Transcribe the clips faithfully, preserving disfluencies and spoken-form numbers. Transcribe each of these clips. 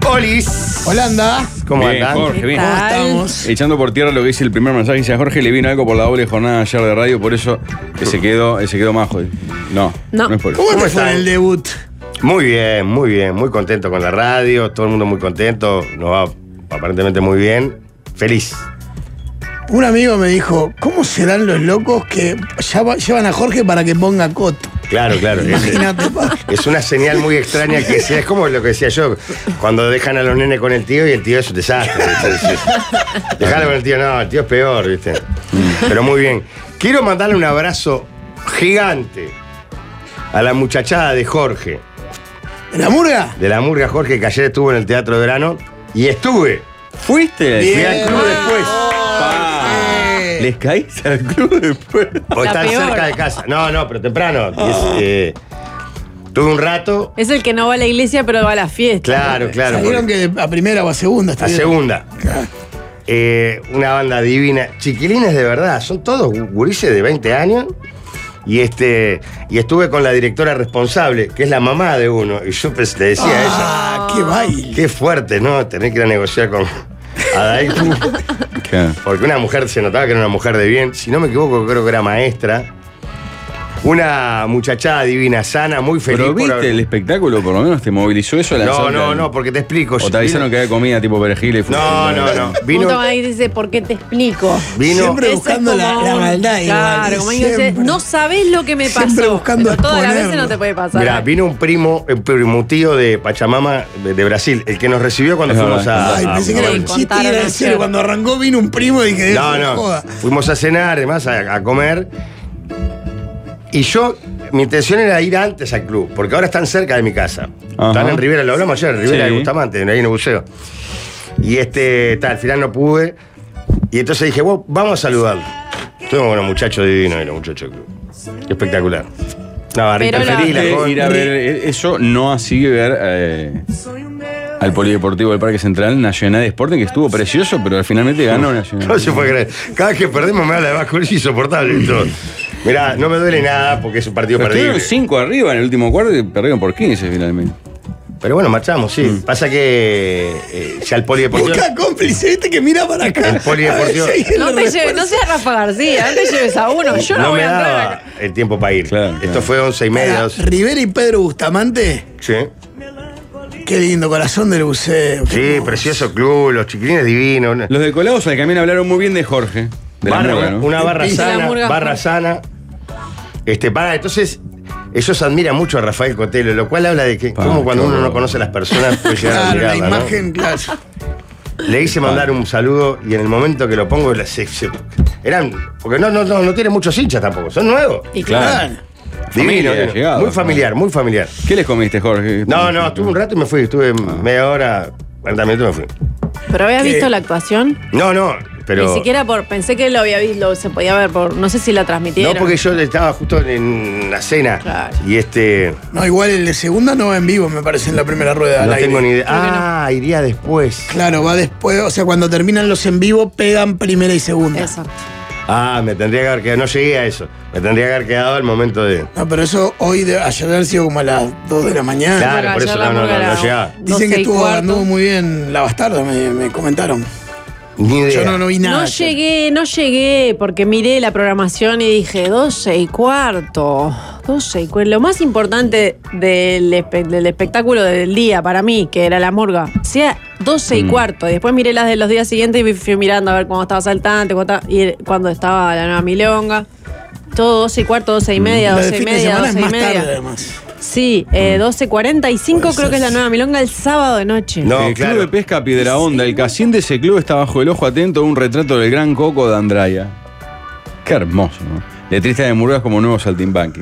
Olis. Holanda. ¿Cómo Bien, andan? Jorge, bien. ¿Cómo estamos? Echando por tierra lo que dice el primer mensaje, dice a Jorge le vino algo por la doble jornada ayer de radio, por eso que se quedó, se quedó majo. No, No. no es por eso. ¿Cómo ¿Cómo te fue están? en el debut? Muy bien, muy bien. Muy contento con la radio. Todo el mundo muy contento. Nos va aparentemente muy bien. Feliz. Un amigo me dijo, ¿cómo serán los locos que llama- llevan a Jorge para que ponga coto? Claro, claro. Es, Imagínate, pa. es una señal muy extraña que sea. Es como lo que decía yo. Cuando dejan a los nenes con el tío y el tío es un desastre. Dejarlo con el tío, no, el tío es peor, ¿viste? Pero muy bien. Quiero mandarle un abrazo gigante a la muchachada de Jorge. ¿En la murga? De la murga Jorge, que ayer estuvo en el Teatro de Verano. Y estuve. ¿Fuiste? Fui Bien. al club después. Pa. Eh. ¿Les caís al club después? O La están peor. cerca de casa. No, no, pero temprano. Y es, eh, tuve un rato. Es el que no va a la iglesia, pero va a la fiesta. Claro, claro. Salieron porque- que a primera o a segunda. A estuvieron. segunda. Eh, una banda divina. Chiquilines de verdad. Son todos gurises de veinte años. Y este y estuve con la directora responsable, que es la mamá de uno. Y yo pues, le decía a ella, Ah, qué baile. qué fuerte, ¿no? Tener que ir a negociar con Adaitu. Claro. Porque una mujer, se notaba que era una mujer de bien. Si no me equivoco, creo que era maestra. Una muchachada divina, sana, muy feliz. ¿Pero por viste haber- el espectáculo? ¿Por lo menos te movilizó eso? No, lanzarte no, al- no, porque te explico. ¿O te avisaron que había comida tipo perejil y No, no, no. Vino, Vino, ahí dice, ¿por qué te explico? vino, Siempre Ese buscando es la, como la un- maldad. Claro, igual, como dice, siempre. no sabés lo que me pasó. Siempre buscando pero todas las veces exponerlo. no te puede pasar. Mirá, vino un primo, un primo tío de Pachamama de, de Brasil, el que nos recibió cuando Es fuimos verdad. a. Ay, a- pensé que a- era un Contaron chiste y era en ayer. serio. Cuando arrancó vino un primo y dije, No, "Eso, no. joda". Fuimos a cenar, además, a, a comer. Y yo, mi intención era ir antes al club, porque ahora están cerca de mi casa. Ajá. Están en Rivera, lo hablamos ayer, Rivera Sí. de Bustamante, ahí en el buceo. Y este, tal, al final no pude. Y entonces dije, bueno, vamos a saludarlo. Tuvimos unos muchachos divinos y los muchachos del club. Espectacular. Una barrita Pero la- feliz, la Eh, joven. ir a ver eh, eso, no así ver eh, al Polideportivo del Parque Central Nacional de Sporting, que estuvo precioso, pero finalmente ganó Nacional. No se puede creer. Cada vez que perdemos me habla de Vasco, es insoportable esto. Mirá, no me duele nada porque es un partido Pero perdido. estuvieron cinco arriba en el último cuarto y perdieron por quince finalmente. Pero bueno, marchamos, sí. Mm. Pasa que eh, ya el polideportivo. Busca cómplice, viste que mira para acá. El polideportivo- A ver si alguien No lo te lleves, refuerza. no seas Rafa García, no te lleves a uno, yo no, no voy me a entrar daba acá. el tiempo para ir. Claro, Esto claro. fue once y media. Ahora, doce. Rivera y Pedro Bustamante, Sí. qué lindo, corazón del buceo. qué Sí, hermoso. precioso club, los chiquilines divinos. Una, Los de Colados al camino hablaron muy bien de Jorge. De la barra, murga, ¿no? una barra De la sana, murga. barra sana. Este, para, entonces, ellos admiran mucho a Rafael Cotelo, lo cual habla de que, Pa, como cuando qué uno no horror. conoce a las personas, puede llegar a Claro, la admirarla, ¿no? imagen, claro. Le hice mandar un saludo y en el momento que lo pongo, la- se- se- eran. Porque no, no, no, no tiene muchos hinchas tampoco, son nuevos. Y Claro. Divino, Familia, divino. llegado. Muy familiar, muy familiar. ¿Qué les comiste, Jorge? No, no, estuve un rato y me fui, estuve media hora, cuarenta minutos y me fui. ¿Pero habías ¿Qué? visto la actuación? No, no, pero. Ni siquiera por. Pensé que lo había visto, se podía ver por. No sé si la transmitieron. No, porque yo estaba justo en la cena. Claro. Y este. No, igual el de segunda no va en vivo, me parece, en la primera rueda. No al aire. tengo ni idea. Creo que no. Ah, iría después. Claro, va después, o sea, cuando terminan los en vivo, pegan primera y segunda. Exacto. Ah, me tendría que haber quedado. No llegué a eso. Me tendría que haber quedado al momento de. No, pero eso hoy, de, ayer debe haber sido como a las dos de la mañana. Claro, Bueno, por ayer eso la no, no, murga no, no era llegaba. Dicen doce que y estuvo, cuarto. anduvo muy bien la bastarda, me, me comentaron. Ni idea. Yo no, no vi nada. No llegué, no llegué, porque miré la programación y dije doce y cuarto. doce y cuarto. Lo más importante del, espe- del espectáculo del día para mí, que era la murga, sea doce y cuarto. Y después miré las de los días siguientes y fui mirando a ver cómo estaba Saltante, cuando estaba, y cuando estaba la nueva Milonga. Todo doce y cuarto, doce y media, La de doce y fin de media, semana es doce y más tarde, media. además. Sí, eh, doce cuarenta y cinco Puede creo ser. que es la nueva Milonga el sábado de noche. No, el claro. Club de Pesca Piedra Honda, el casín de ese club está bajo el ojo atento de un retrato del gran Coco de Andraya. Qué hermoso, ¿no? Letrista de murgas como nuevo saltimbanqui.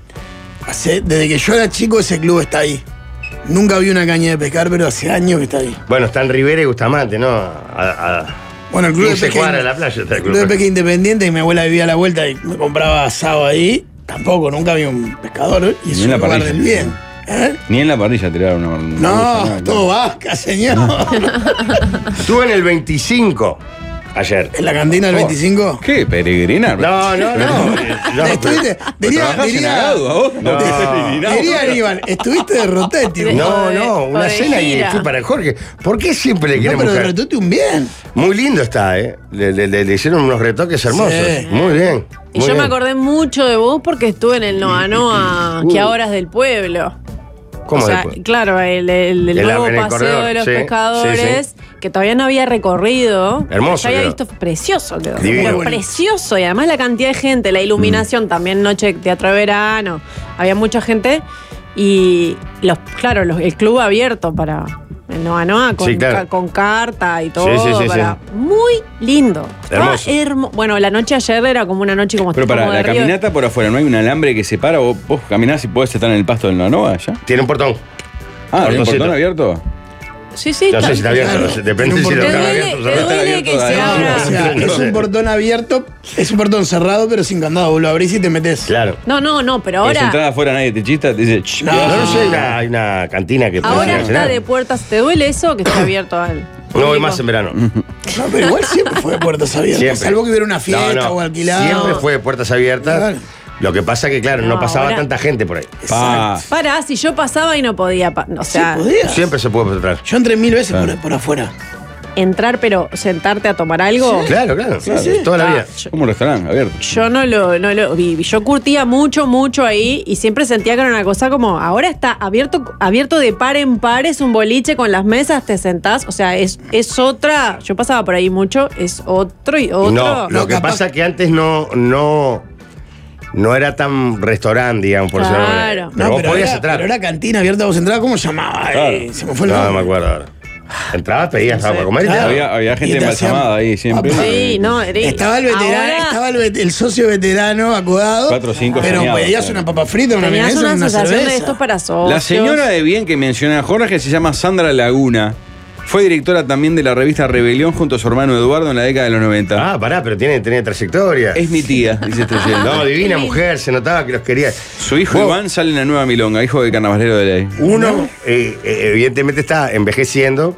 Hace- desde que yo era chico, ese club está ahí. Nunca vi una caña de pescar, pero hace años que está ahí. Bueno, están Rivera y Bustamante, ¿no? A, a Bueno, el club de quince pesca. cuadras de la playa está el el club de club. pesca independiente, y mi abuela vivía a la vuelta y me compraba asado ahí. Tampoco, nunca vi un pescador. Y es Ni en un la lugar parrilla. del bien. ¿Eh? Ni en la parrilla tiraron una. una No, lucha, todo vasca, señor. Estuve en el veinticinco. Ayer. ¿En la cantina del Oh. veinticinco? ¿Qué? ¿Peregrinar? No, no, no. no ¿Estuviste? Diría, ¿Trabajás en diría, Agado, a vos? No. Peregrinado. diría Aníbal, estuviste de Rotetti. De- No, No, O de- no, o una de cena y gira. fui para Jorge. ¿Por qué siempre le quieren pero de buscar? Rotetti un bien. Muy lindo está, ¿eh? Le, le- le- le hicieron unos retoques hermosos. Sí. Muy bien. Y muy yo me bien. acordé mucho de vos porque estuve en el Noa Noa, que ahora es del pueblo. ¿Cómo o sea, después? claro, el, el- el En la- nuevo en el paseo corredor, de los sí, pescadores, sí, que todavía no había recorrido. Hermoso Yo había quedó. visto precioso, quedó. Divino. Pero precioso. Y además la cantidad de gente, la iluminación, también noche de teatro de verano. Había mucha gente. Y los, claro, los- el club abierto para el Noa Noa con, Sí, claro. ca- con carta y todo. Sí, sí, sí, para- sí. Muy lindo. Estaba Hermoso. hermo- bueno, la noche ayer era como una noche como Pero como para de la río. caminata por afuera, ¿no hay un alambre que separa? ¿Vos, vos caminás y podés estar en el pasto del Noa ya? Tiene un portón. Ah, ¿hay un Portoncito. portón abierto? Sí, sí. No sé si está abierto. Claro. no sé, Depende Tiene un si lo portón. dejan Te abierto o duele- cerrado. te duele abierto que se adentro. abra. O sea, No es sé. un portón abierto, es un portón cerrado, pero sin candado. Vos lo abrís y te metés. Claro. No, no, no, pero Ahora, ahora. entrada afuera nadie te chista, te dice... "Ch, No, ¿qué No, haces?". no sé, hay una, hay una cantina que puede Ahora ir a está cenar. de puertas. ¿Te duele eso que está abierto al.? No voy público? más en verano. No, pero igual siempre fue de puertas abiertas. Siempre. Salvo que hubiera una fiesta No, no. o alquilado. Siempre fue de puertas abiertas. Claro. Lo que pasa que, claro, no, No, pasaba ahora- tanta gente por ahí. Pa. Pará, si yo pasaba y no podía. pa- O Sí, sea, podías. Siempre se puede entrar. Yo entré mil veces Claro. por, por afuera. entrar, pero sentarte a tomar algo. Claro, claro. Sí, sí. Toda la Ah, vida. yo, Como un restaurante abierto. yo no lo, no lo vi. Yo curtía mucho, mucho ahí y siempre sentía que era una cosa como, ahora está abierto, abierto de par en par, es un boliche con las mesas, te sentás, o sea, es, es otra, yo pasaba por ahí mucho, es otro y otro. No, lo No, que capaz- pasa es que antes no, no, no era tan restaurante, digamos, por decirlo de alguna Claro. manera. Pero No, vos podías era, entrar. pero era cantina abierta, vos entrabas, ¿cómo se llamaba? Claro. Eh, se me fue el No, no nombre. me acuerdo ahora. Entrabas, pedías algo para comer y te Claro. daban. Había, había gente Y te hacían- embalsamada ahí siempre. Papá. Sí, no, era- Estaba el veterano, ahora estaba el, vet- el socio veterano acodado. Cuatro o cinco Pero soñados, pedías claro. una papa frita, una Tenías milanesa, una una sensación cerveza. de esto para socios. La señora de bien que menciona Jorge se llama Sandra Laguna. Fue directora también de la revista Rebelión junto a su hermano Eduardo en la década de los noventa. Ah, pará, pero tiene, tenía trayectoria. Es mi tía, dice este oyente. No, divina mujer, se notaba que los quería. Su hijo Vos- Iván sale en la nueva milonga, hijo de carnavalero de ley. Uno, eh, eh, evidentemente, está envejeciendo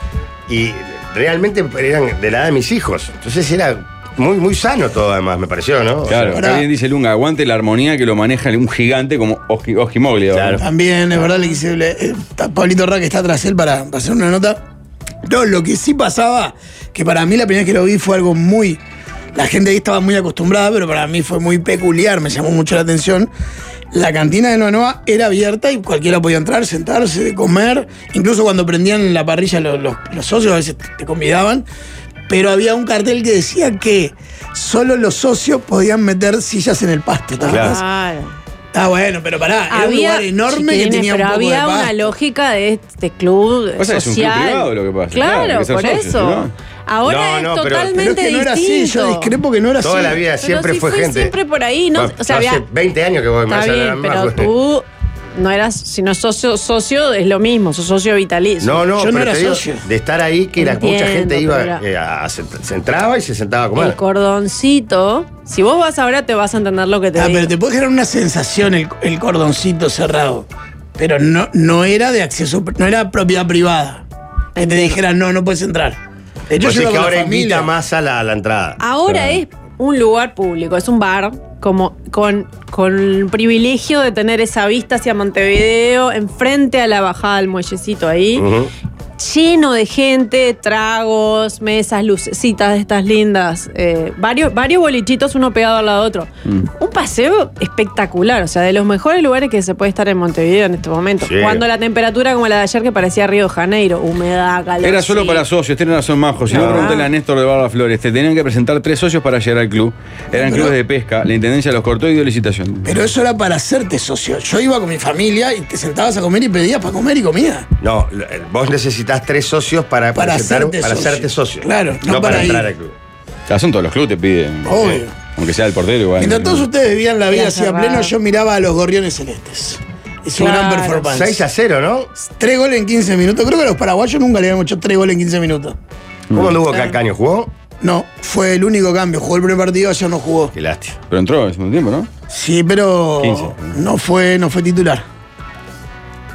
y realmente eran de la edad de mis hijos. Entonces era muy, muy sano todo, además, me pareció, ¿no? O Claro, sea, ahora- acá bien dice Lunga, aguante la armonía que lo maneja un gigante como Oski, Oski Moglia. Claro. También, es verdad, le quise. le- eh, está Pablito Rack está tras él para, para hacer una nota. No, lo que sí pasaba, que para mí la primera vez que lo vi fue algo muy. La gente ahí estaba muy acostumbrada, pero para mí fue muy peculiar, me llamó mucho la atención. La cantina de Noa Noa era abierta y cualquiera podía entrar, sentarse, comer. Incluso cuando prendían la parrilla los, los- los socios a veces te convidaban. Pero había un cartel que decía que solo los socios podían meter sillas en el pasto. ¿te Claro. acordás? Claro. Ah, bueno, pero pará, era un lugar enorme que chiquilines, tenía un pero poco de había una pasto. lógica de este club O sea, es un club social. privado lo que pasa. Claro, Claro, hay que ser por socios, eso. ¿no? Ahora No, es no, pero- Pero totalmente es que no era así, distinto. yo discrepo que no era toda así. la vida Pero siempre si fue fue gente. siempre por ahí, no- Bueno, o sea, hace había- veinte años que voy Está más allá de bien, la pero más- tú no eras, si no socio, socio es lo mismo, sos socio vitalicio. No, no, Yo no pero era te digo, socio. de estar ahí, que la, mucha Entiendo, gente iba, pero era- eh, a- se, se entraba y se sentaba a El comer. cordoncito, si vos vas ahora te vas a entender lo que te Ah, digo. pero te puede generar una sensación el, el cordoncito cerrado. Pero no, no era de acceso, no era propiedad privada. Que te dijeran, no, no puedes entrar. De hecho, Pues yo es iba que con ahora la familia. invita más a la, a la entrada. Ahora Claro. es un lugar público, es un bar como con, con el privilegio de tener esa vista hacia Montevideo, enfrente a la bajada del muellecito ahí, Ujú. lleno de gente, tragos, mesas, lucecitas de estas lindas, eh, varios, varios bolichitos uno pegado al lado de otro. Mm. Un paseo espectacular, o sea, de los mejores lugares que se puede estar en Montevideo en este momento. Sí. Cuando la temperatura como la de ayer que parecía Río de Janeiro, humedad, calor. Era solo sí. para socios, tienen razón Majo. Si no, Ah. pregúntale a Néstor de Barba Flores. Te tenían que presentar tres socios para llegar al club. Eran Pero- clubes de pesca, la intendencia los cortó y dio licitación. Pero eso era para hacerte socio. Yo iba con mi familia y te sentabas a comer y pedías para comer y comía. No, lo- eh, vos necesitas tres socios para, Para presentar- hacerte para socio. hacerte socio. Claro, no, no para, para entrar ir. al club. Ya son todos los clubes te piden. Obvio. Aunque sea el portero igual. Mientras todos ustedes vivían la vida Ya así a cerrado. pleno, yo miraba a los Gorriones Celestes. Y su Claro. gran performance. seis a cero, ¿no? Tres goles en quince minutos. Creo que a los paraguayos nunca le habían hecho tres goles en quince minutos. ¿Cómo anduvo Claro. Calcaño? ¿Jugó? No, fue el único cambio. Jugó el primer partido, ayer no jugó. Qué lástima. Pero entró en ese tiempo, ¿no? Sí, pero quince. no fue, no fue titular.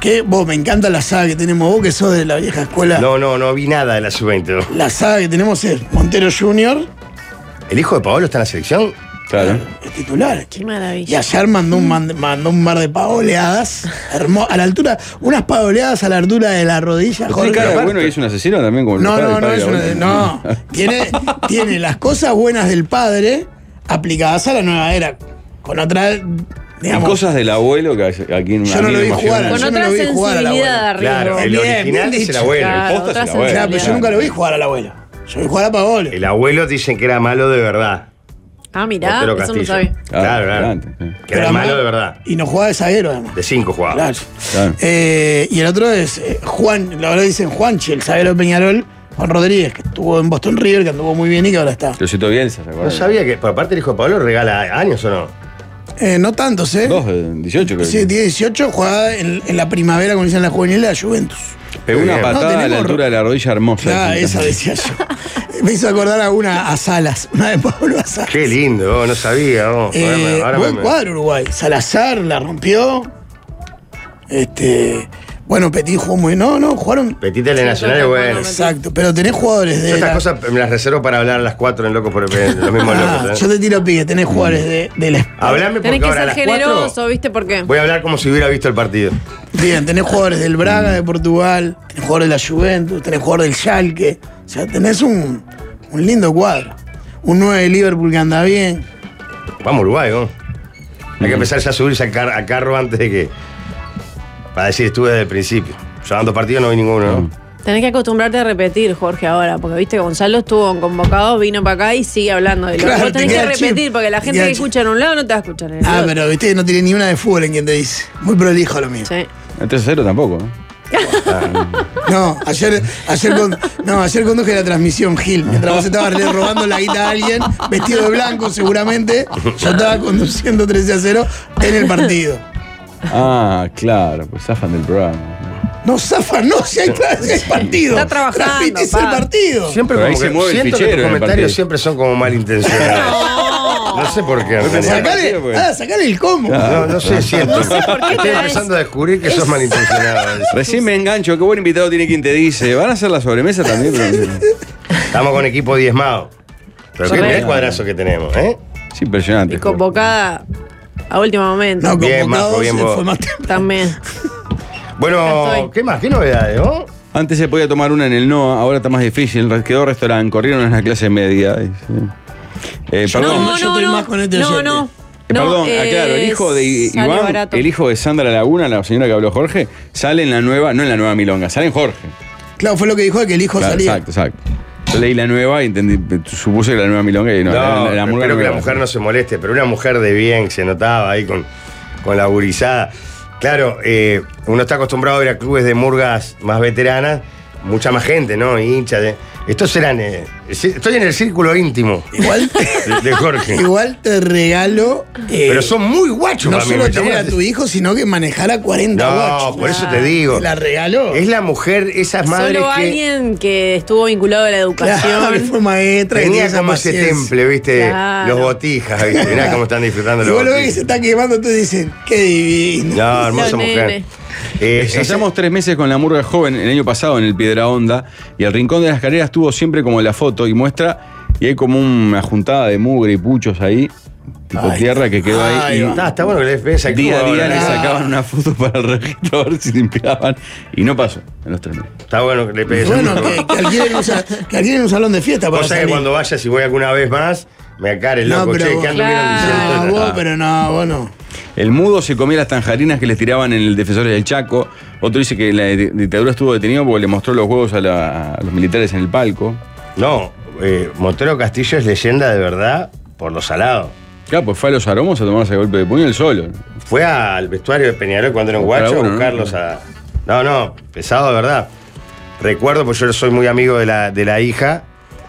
Que vos, me encanta la saga que tenemos vos, que sos de la vieja escuela. No, no, no vi nada de la sub veinte. ¿no? La saga que tenemos es Montero junior ¿El hijo de Paolo está en la selección? Claro. es titular. Qué Y maravilla. ayer mandó un, mand- mandó un mar de pagoleadas. hermo- a la altura, unas pagoleadas a la altura de la rodilla. ¿Tiene Jorge. cara de aparte- bueno y es un asesino también? Como el No, padre, no, el no, padre es de una- Abuelo? no. Tiene, tiene las cosas buenas del padre aplicadas a la nueva era. Con otra, Y digamos. cosas del abuelo que aquí en Yo no lo vi jugar, Con yo no otra lo vi jugar a la sensibilidad abuela. arriba. Claro, el Bien, original bien es el dicho. abuelo. Claro, el posta otra es el abuelo. Claro, pero yo nunca lo vi jugar a la abuela. Yo vi jugar a Paolo. El abuelo dicen que era malo de verdad. Ah, mirá, Montero eso no Castillo. sabía. Claro, claro. adelante, sí. Que era malo de verdad. Y no jugaba de zaguero, además. De cinco jugaba. Claro. Claro. Eh, y el otro es eh, Juan, la verdad dicen Juanchi, el zaguero de Peñarol, Juan Rodríguez, que estuvo en Boston River, que anduvo muy bien y que ahora está. Josito Bielsa, ¿se No acuerdan? sabía que, por aparte el hijo de Pablo regala años o no. Eh, no tantos, ¿eh? Dos, eh, dieciocho creo. Sí, que. tiene dieciocho, jugaba en, en la primavera, como dicen la juvenil, de la Juventus. Pegó una Bien. patada No, a la tenemos- altura de la rodilla hermosa. Claro, Sí, esa también. decía yo. Me hizo acordar a una a Salas, una de Pablo a Salas. Qué lindo, oh, no sabía. Oh. Eh, Ahora me- ahora buen me- cuadro Uruguay. Salazar la rompió. Este. Bueno, Petit jugó muy. No, no, jugaron. Petit el Sí, Nacional es yo bueno. tampoco Exacto, pero tenés jugadores de. Yo estas la- cosas me las reservo para hablar a las cuatro en Locos por el los mismos Ah, locos. yo ¿eh? te tiro pique, tenés jugadores de, de la. Hablame porque Tenés que ahora a ser las generoso, cuatro ¿viste por qué? voy a hablar como si hubiera visto el partido. Bien, tenés jugadores del Braga de Portugal, tenés jugadores de la Juventus, tenés jugadores del Schalke. O sea, tenés un, un lindo cuadro. Un nueve de Liverpool que anda bien. Vamos Uruguay, ¿no? Hay que empezar ya a subirse al, car- al carro antes de que. Para decir, estuve desde el principio. Llevando partidos no vi ninguno, ¿no? Tenés que acostumbrarte a repetir, Jorge, ahora, porque viste, Gonzalo estuvo convocado, vino para acá y sigue hablando de lo Claro, Vos tenés te que queda repetir, chip, porque la te gente queda que chip. escucha en un lado no te va a escuchar en el Ah, otro. pero viste, no tiene ni una de fútbol en quien te dice. Muy prolijo lo mío. Sí. El tres a cero tampoco. ¿no? No, ayer, ayer, con- no, ayer conduje la transmisión, Gil. Mientras vos estabas le- robando la guita a alguien, vestido de blanco seguramente, yo estaba conduciendo trece a cero en el partido. Ah, claro, pues zafan del programa. No, Zafa, no, si hay, si hay partido. Está trabajando, Transmitís el pa. partido. Siempre Pero ahí como se que mueve el siento que fichero tus en el comentarios partido. siempre son como malintencionados. No sé por qué. en realidad. Sacale, Pues. ah, sacale el combo. No, no sé, siento. No sé por qué te Estoy da empezando eso. a descubrir que sos malintencionado. Recién me engancho, qué buen invitado tiene quien te dice. ¿Van a hacer la sobremesa también? Estamos con equipo diezmado. Pero qué, Correcto. mirá el cuadrazo que tenemos, ¿eh? Es impresionante. Y convocada a último momento. No, Bien, convocado Marco, bien se vos. fue más temprano. También. Ya Bueno, estoy. ¿qué más? ¿Qué novedades, no? Antes se podía tomar una en el NOA, ahora está más difícil. Quedó restaurante, corrieron en la clase media. Eh, Eh, Yo perdón, no, yo estoy más con este no, oyente. no. Eh, Perdón, eh, aclaro, el hijo de sale Iván, barato. el hijo de Sandra Laguna, la señora que habló Jorge, sale en la nueva, no en la nueva Milonga, sale en Jorge. Claro, fue lo que dijo de que el hijo Claro, salía. exacto, exacto. Yo leí la nueva y entendí, supuse que la nueva Milonga y no, No, la, la, la murga espero que la nueva. mujer no se moleste, pero una mujer de bien, se notaba ahí con, con la gurizada. Claro, eh, uno está acostumbrado a ir a clubes de murgas más veteranas, mucha más gente, ¿no? Hinchas de. Estos eran. eh, estoy en el círculo íntimo Igual, de, de Jorge. igual te regalo. eh, Pero son muy guachos, no mami, solo me tener llamó a la tu hijo, sino que manejar a cuarenta No, guachos. por eso Ah, te digo. ¿te la regaló? Es la mujer, esas madres Solo que alguien que estuvo vinculado a la educación. Claro, que fue maestra. que tenía tiene esa como ese paciencia. temple, ¿viste? Claro. Los botijas, ¿viste? Mirá cómo están disfrutando Y los vos lo ves que se botijas. está quemando, tú dicen, qué divino. No, hermosa Los mujer. nenes. Eh, esa- Pasamos tres meses con la murga joven el año pasado en el Piedra Honda y el Rincón de las Carreras tuvo siempre como la foto y muestra y hay como una juntada de mugre y puchos ahí, tipo Ay, tierra que quedó ahí. ay, y va. Está, está bueno que les ves al día a club día ahora, le ¿no? Ah. sacaban una foto para el registro a ver si limpiaban y no pasó en los tres meses. Está bueno que le pegues Bueno, al club. que, que alquilen un, sa- que alquilen un salón de fiesta para Cosa que salir. cuando vaya, si voy alguna vez más, me acare el No, loco, pero che, vos- ¿qué anduvieron Claro. diciendo? No, vos, pero no, vos no. El mudo se comía las tanjarinas que les tiraban en el Defensores del Chaco. Otro dice que la di- dictadura estuvo detenido porque le mostró los huevos a, la- a los militares en el palco. No, eh, Montero Castillo es leyenda de verdad por los salados. Claro, pues fue a los aromos a tomarse golpe de puño él solo. Fue al vestuario de Peñarol cuando era un Buscar a guacho a uno, ¿no? buscarlos a. No, no, pesado de verdad. Recuerdo, pues yo soy muy amigo de la, de la hija,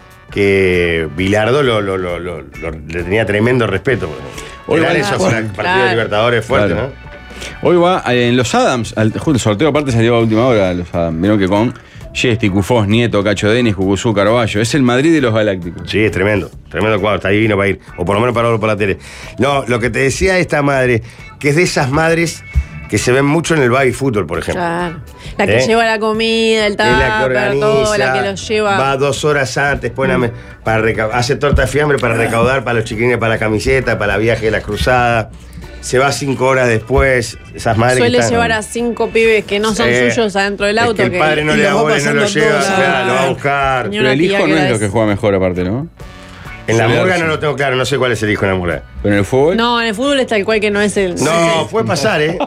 que Bilardo lo, lo- lo- lo- lo- le tenía tremendo respeto. Hoy Eran van- esos Claro. para partido de Claro. Libertadores fuerte, Claro. ¿no? Hoy va eh, en los Adams, al, justo el sorteo aparte salió a última hora los Adams. Vieron que con Yesti, Cufós, Nieto, Cacho Denis, Cucuzú, Carballo. Es el Madrid de los Galácticos. Sí, es tremendo, tremendo cuadro, está divino para ir, o por lo menos para verlo por la tele. No, lo que te decía esta madre, que es de esas madres que se ven mucho en el baby fútbol, por ejemplo. Claro. La que ¿Eh? lleva la comida, el Es la que tupper, todo, organiza, la que lo lleva. va dos horas antes, pone a me- para reca- hace torta de fiambre para recaudar para los chiquilines, para la camiseta, para el viaje de la cruzada. Se va cinco horas después. Esas madres Suele que están- llevar a cinco pibes que no son Eh, suyos adentro del es auto. que el padre no y le los da va bola y no lo pasando lleva, todos, claro, lo va a claro. buscar. Señor- Pero el una tía hijo que no la es lo es- que juega mejor, aparte, ¿no? En la Suele murga darse. no lo tengo claro, no sé cuál es el hijo en la murga. Pero en el fútbol. No, en el fútbol es tal cual que no es el. No, puede pasar, ¿eh?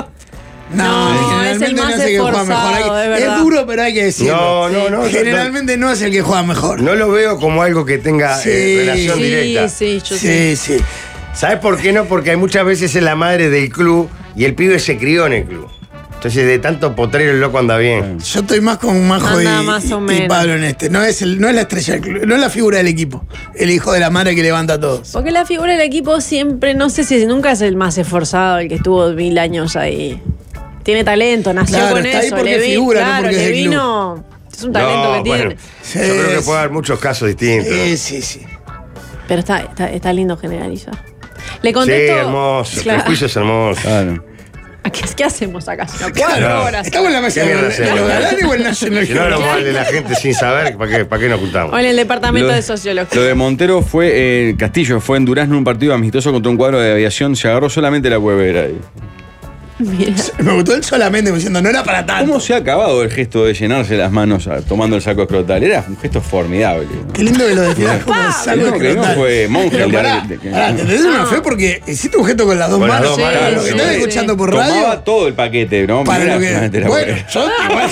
No, generalmente es el más no es el que juega mejor. Hay- esforzado, es es, verdad. duro, pero hay que decirlo. No, no, no. Generalmente no es el que juega mejor. No lo veo como algo que tenga Sí. eh, relación Sí, directa. sí, yo sé. Sí, sí. ¿Sabes por qué no? Porque hay muchas veces es la madre del club y el pibe se crió en el club. Entonces, de tanto potrero, el loco anda bien. Yo estoy más con Majo y, Anda más o y menos. Pablo en este. No es, el, no es la estrella del club, no es la figura del equipo. El hijo de la madre que levanta a todos. Porque la figura del equipo siempre, no sé si nunca es el más esforzado, el que estuvo mil años ahí. Tiene talento, nació Claro, con está ahí eso. porque le vi- figura, no claro, porque es le del club. vino. Es un talento No, que bueno, tiene. Sí, yo creo que sí. puede haber muchos casos distintos. Sí, sí, sí. Pero está, está, está lindo generalizar. Le Sí, contesto. hermoso. Claro. El juicio es hermoso. Claro. ¿Qué, ¿Qué hacemos acá? Una cuatro Claro. horas. ¿Estamos en la mesa ¿Qué de mierda los de hacemos? los galanes o el National Si no hablamos Geographic? mal de la gente sin saber, ¿para qué, para qué nos ocultamos? O en el departamento Lo- de sociología. Lo de Montero fue, eh, Castillo, fue en Durazno un partido amistoso contra un cuadro de aviación, se agarró solamente la huevera ahí. Mira. Me gustó él solamente diciendo, no era para tanto. ¿Cómo se ha acabado el gesto de llenarse las manos a- tomando el saco escrotal? Era un gesto formidable. Qué lindo que lo definas como Pablo. saco No, que no escrotal. fue monje Pero el de- pará, de- de- pará, te tenés una fe porque hiciste un gesto con las dos Con las manos. dos manos, Para lo que sí, estás sí. escuchando por radio. Tomaba todo el paquete, ¿no? Para Era lo que. solamente la Bueno, huevera. yo igual.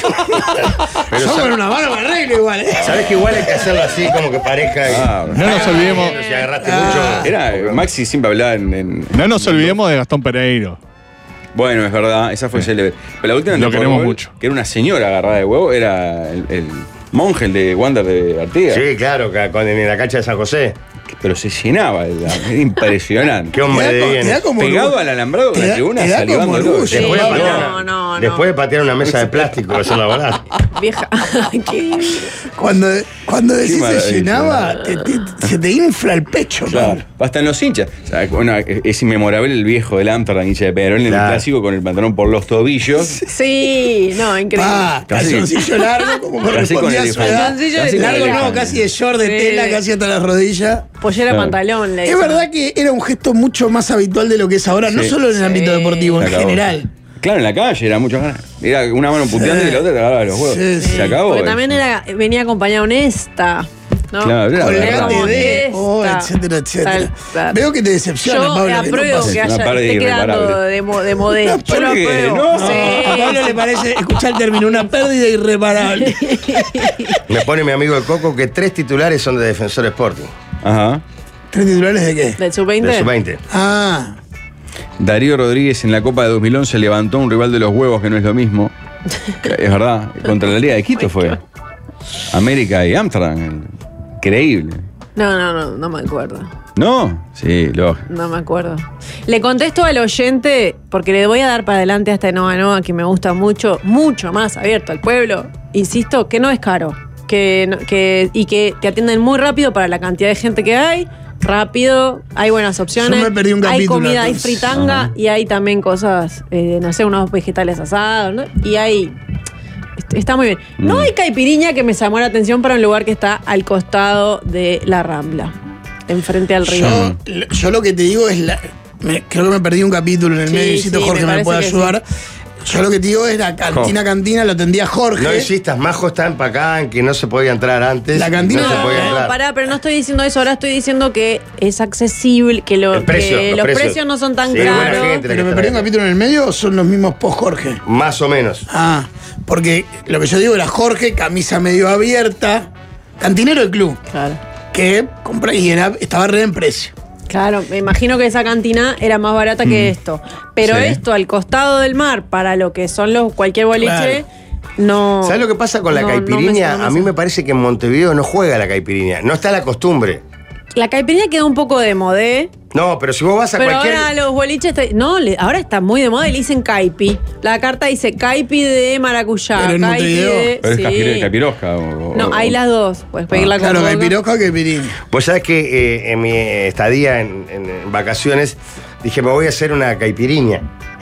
Pero yo sa- con una mano me arreglo igual, ¿eh? ¿Sabes que igual hay que hacerlo así, como que parezca que- Ah, No nos olvidemos, Si agarraste Ah. mucho. Era, Maxi siempre hablaba en... en- no nos olvidemos de Gastón Pereiro. Bueno, es verdad, esa fue célebre. Pero la última Lo temporada queremos de mucho. que era una señora agarrada de huevo, era el, el monje, el de Wander de Artigas. Sí, claro, que con- en la cancha de San José. Pero se llenaba, era era impresionante. Qué hombre Te da de co- bien. te da como Pegado orgullo. al alambrado con Te la da- tribuna te da como salivando orgullo. todo. Sí, Después, de no, patear, no, no. después de patear una mesa de plástico, eso la verdad. Vieja. Qué- Cuando, cuando decís se maravilla. llenaba, te- te- se te infla el pecho, Claro, Pablo. hasta en los hinchas. O sea, bueno, es inmemorable el viejo del Amsterdam, hincha de Peñarol, en el Claro. clásico con el pantalón por los tobillos. Sí, no, increíble. Ah, Casi- calzoncillo largo, como casi con correspondía a el su edad. calzoncillo casi de con el Largo no, elefante. casi de short, de Sí. tela, casi hasta las rodillas. Pollera Claro. pantalón. Le Es dicen. verdad que era un gesto mucho más habitual de lo que es ahora, no Sí. solo en el ámbito Sí. deportivo, en Se acabó. general. Claro, en la calle era mucho ganas. Era una mano puteando y la otra te agarraba los huevos. Sí, sí. Se acabó. Porque eso. también era, venía acompañado honesta. ¿no? Claro, era Con verdad. la como R T D, esta. oh, etcétera, etcétera. Tal, tal. Veo que te decepciona, Yo Pablo. que no apruebo pase. que Una haya, pérdida esté quedando irreparable. de, mo- de modé. Una Yo lo pérdida, apruebo. no. No, Sí. a Pablo le parece, escuchar el término, una pérdida irreparable. Me pone mi amigo el Coco que tres titulares son de Defensor Sporting. Ajá. ¿Tres titulares de qué? ¿Del sub veinte? De sub veinte. Ah, Darío Rodríguez en la Copa de dos mil once levantó un rival de los huevos que no es lo mismo. Es verdad. Contra la Liga de Quito fue. América y Amsterdam. Increíble. No, no, no, no me acuerdo. ¿No? Sí, lógico. No me acuerdo. Le contesto al oyente, porque le voy a dar para adelante a este Nova Nova que me gusta mucho, mucho más abierto al pueblo. Insisto, que no es caro. Que, no- que, y que te atienden muy rápido para la cantidad de gente que hay. Rápido, hay buenas opciones. Yo me perdí un hay capítulo, comida, hay entonces. fritanga Ajá. y hay también cosas, eh, no sé, unos vegetales asados, ¿no? Y hay. est- Está muy bien. No Mm. hay caipiriña que me llamó la atención para un lugar que está al costado de la Rambla, enfrente al río. yo, yo lo que te digo es, la, me- creo que me perdí un capítulo en el Sí, medio, y si sí, Jorge me me, parece puede que ayudar. Yo lo que te digo es la cantina, cantina, lo tendía Jorge. No insistas, Majo está empacada en que no se podía entrar antes. La cantina- No se No, podía no, entrar. pará, pero no estoy diciendo eso. Ahora estoy diciendo que es accesible, que, lo, El precio, que los los, precios. precios. no son tan Sí, buena caros. gente. ¿Pero me perdí un capítulo en el medio o son los mismos post Jorge? Más o menos. Ah, porque lo que yo digo era Jorge, camisa medio abierta, cantinero del club, Claro. que compra y era, estaba re en precio. Claro, me imagino que esa cantina era más barata que esto. Pero Sí. esto al costado del mar, para lo que son los cualquier boliche, Claro. no. ¿Sabes lo que pasa con la no- no me- caipirinha? no A mí sé. me parece que en Montevideo no juega la caipirinha. No está la costumbre. La caipirinha quedó un poco de modé. No, pero si vos vas a Pero cualquier. ahora los boliches. te- no, le- ahora está muy de moda y le dicen caipi. La carta dice caipi de maracuyá. Pero en caipi Montevideo. de. Pero es sí. capiro- capirosca. O, No, o- hay las dos. Puedes pedirla con Claro, coca. que pirosca que pirini. Vos sabés que eh, en mi estadía en, en- en vacaciones dije, me voy a hacer una caipirinha.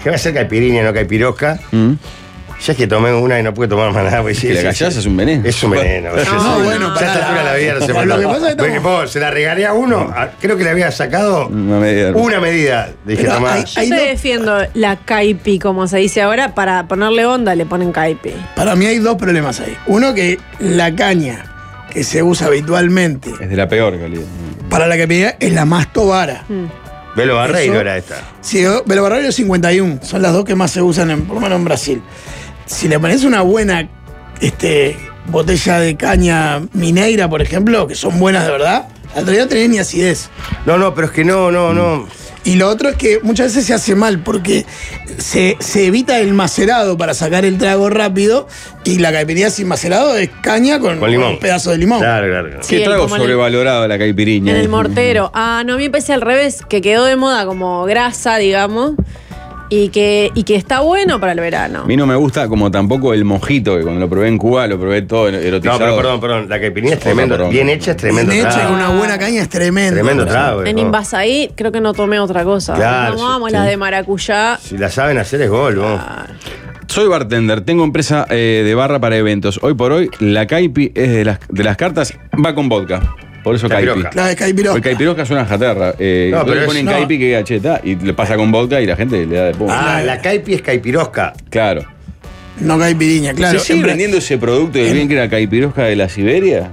¿qué va a ser caipirinha, no caipirosca? Mm. Ya es que tomé una y no pude tomar más nada. Pues, sí, Que la sí, cachaza sí. es un veneno. Es un veneno. No, sí, sí. no, bueno, ya pará. a esta altura de la vida no se Lo puede que tomar. pasa es que Porque, estamos- po, se la regalé a uno, a- creo que le había sacado Una medida. una medida. Dije, Pero tomá. hay- Yo hay te dos- defiendo la caipi, como se dice ahora, para ponerle onda le ponen caipi. Para mí hay dos problemas ahí. Uno, que la caña que se usa habitualmente Es de la peor calidad. para la caipirinha es la más tobara. Velo Barreiro Eso- era esta. Sí, Belo Barreiro cincuenta y uno, son las dos que más se usan, en, por lo menos en Brasil. Si le pones una buena este, botella de caña mineira, por ejemplo, que son buenas de verdad, la otra no tenés ni acidez. No, no, pero es que no, no, no. Y lo otro es que muchas veces se hace mal porque se, se evita el macerado para sacar el trago rápido y la caipirinha sin macerado es caña con, Con limón. un pedazo de limón. Claro, claro. claro. Sí, Qué trago como en el- sobrevalorado la caipirinha. En el mortero. Ah, no, a mí me parece al revés, que quedó de moda como grasa, digamos, y que, y que está bueno para el verano. A mí no me gusta como tampoco el mojito, que cuando lo probé en Cuba lo probé todo No, erotizado. pero perdón, perdón. La caipirinha es tremendo. Perdón. Bien hecha es tremendo Bien hecha y trago. una buena caña es tremendo. Tremendo trago. En ¿no? Invasaí creo que no tomé otra cosa. Claro, Tomábamos sí, las sí. de maracuyá. Si la saben hacer es gol, ¿no? Soy bartender, tengo empresa eh, de barra para eventos. Hoy por hoy, la caipi es de las, de las cartas, va con vodka. Por eso caipi. Caipirosca. La de caipirosca. El caipirosca es una jaterra. Eh, No, no, pero le es- ponen no. caipi que gacheta y le pasa con vodka y la gente le da de punta. Ah, la caipi es caipirosca. Claro. No caipiriña, claro. ¿Se sigue En- vendiendo ese producto del bien que era caipirosca de la Siberia?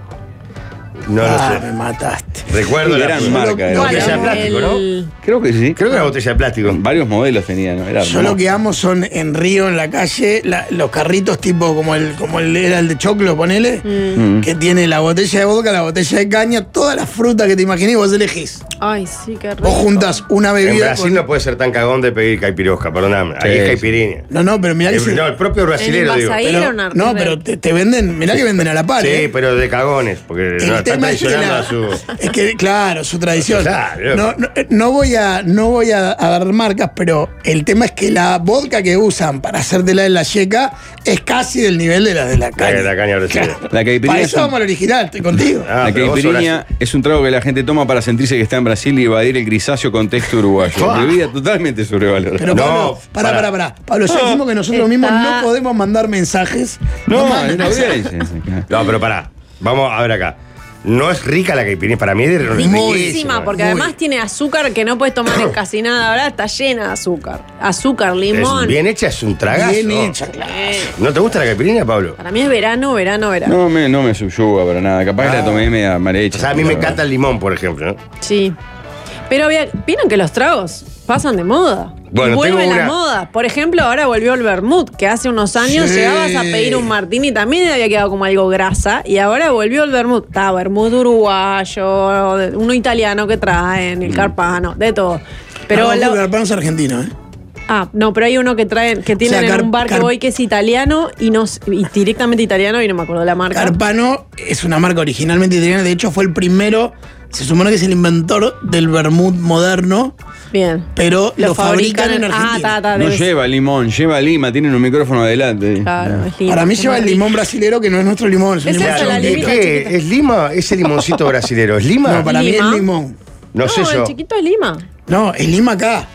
No Ah, lo me sé. mataste. Recuerdo Qué la gran Yo marca. lo- era. no, botella de el- plástico, ¿no? el- Creo que sí. Creo que era botella de plástico. Varios modelos tenían, ¿no? Era Yo hermoso. lo que amo son en Río, en la calle, la- los carritos tipo como el, como el era el de Choclo, ponele, Mm. que tiene la botella de vodka, la botella de caña, todas las frutas que te imaginé y vos elegís. Ay, sí, qué rico. Vos juntas una En bebida Brasil con- no puede ser tan cagón de pedir caipirosca, perdóname. Ahí Sí, es sí. caipirinha. No, no, pero mirá que El- se- no, el propio brasilero, En digo. Invasaí pero- era una no, pero te, te venden, mirá que venden a la par, Sí, ¿eh? pero de cagones, porque El no, están tema es que, traicionando la- a su... es que, claro, su tradición. Claro. No, no, no voy, a, no voy a, a dar marcas, pero el tema es que la vodka que usan para hacértela en la yeca es casi del nivel de la de la caña. de la caña brasileña. La Para caipirinha es eso un- vamos al original, estoy contigo. Ah, la pero vos caipirinha es un trago que la gente toma para sentirse que está en Brasil y evadir el grisáceo contexto uruguayo. Fua. Bebida totalmente sobrevalorada. Pero No, Pablo, pará, pará. pará, pará. Pablo, ya dijimos que nosotros mismos Está- no podemos mandar mensajes. no, mandes es una mensajes. audiencia. No, pero pará. Vamos a ver acá. No es rica la caipirinha, para mí es riquísima. Riquísima, porque Muy. además tiene azúcar que no puedes tomar en casi nada. Ahora está llena de azúcar. Azúcar, limón. Es bien hecha, es un tragazo. Bien hecha, claro. Eh, ¿No te gusta la caipirinha, Pablo? para mí es verano, verano, verano. No me, no me subyuga para nada. Capaz que la tomé media mal hecha. O sea, a mí me encanta el limón, por ejemplo. ¿no? Sí. Pero había- vieron que los tragos pasan de moda. Bueno, y vuelven tengo las una- modas. Por ejemplo, ahora volvió el vermut, que hace unos años Sí. llegabas a pedir un martini y también había quedado como algo grasa. Y ahora volvió el vermut. Está vermut uruguayo, uno italiano que traen, el carpano, de todo. Pero Pero la- el Carpano es argentino, ¿eh? Ah, no, pero hay uno que traen, que tienen sea, en Car- un bar que Car- voy que es italiano y no s- y directamente italiano y no me acuerdo la marca. Carpano es una marca originalmente italiana, de hecho fue el primero, se supone que es el inventor del vermut moderno, Bien. pero lo, fabrican, en Argentina. Ah, ta, ta, No debe ser. lleva limón, lleva lima, tienen un micrófono adelante. Claro, es lindo. Para mí Es lleva el más limón rico. brasilero, que no es nuestro limón, es un Es limón esa, la ¿Es chiquitito. limita qué? chiquita. ¿Es lima? ¿Ese limoncito brasilero? ¿Es lima? No, para mí ¿Lima? es limón. No No, sé yo. el chiquito es Lima. No, es lima acá.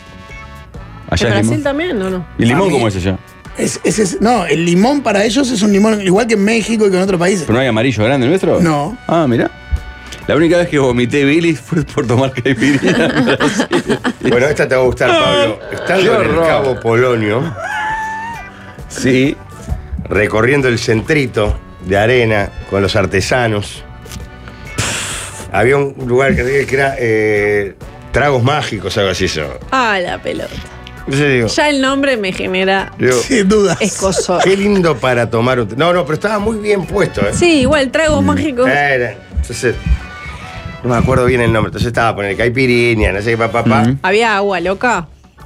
Allá ¿En es Brasil limón. también o no? ¿Y limón A mí- cómo es allá? Es, es- es- no, el limón para ellos es un limón igual que en México y que en otros países. ¿Pero no hay amarillo grande el nuestro? No. Ah, mira. La única vez que vomité bilis fue por tomar caipirinha en Brasil. Bueno, esta te va a gustar, Pablo. Estando Qué en el horror. Cabo Polonio, Sí. recorriendo el centrito de arena con los artesanos, había un lugar que que era eh, tragos mágicos, algo así. Eso. Ah, la pelota. Entonces digo, Ya el nombre me genera digo, Sin duda. escosor. qué lindo para tomar un... No, no, pero estaba muy bien puesto. ¿eh? Sí, igual, trago mágico. Era- entonces, no me acuerdo bien el nombre. Entonces estaba poniendo caipirinha, no sé qué, papá, papá. Ujú. Había agua loca.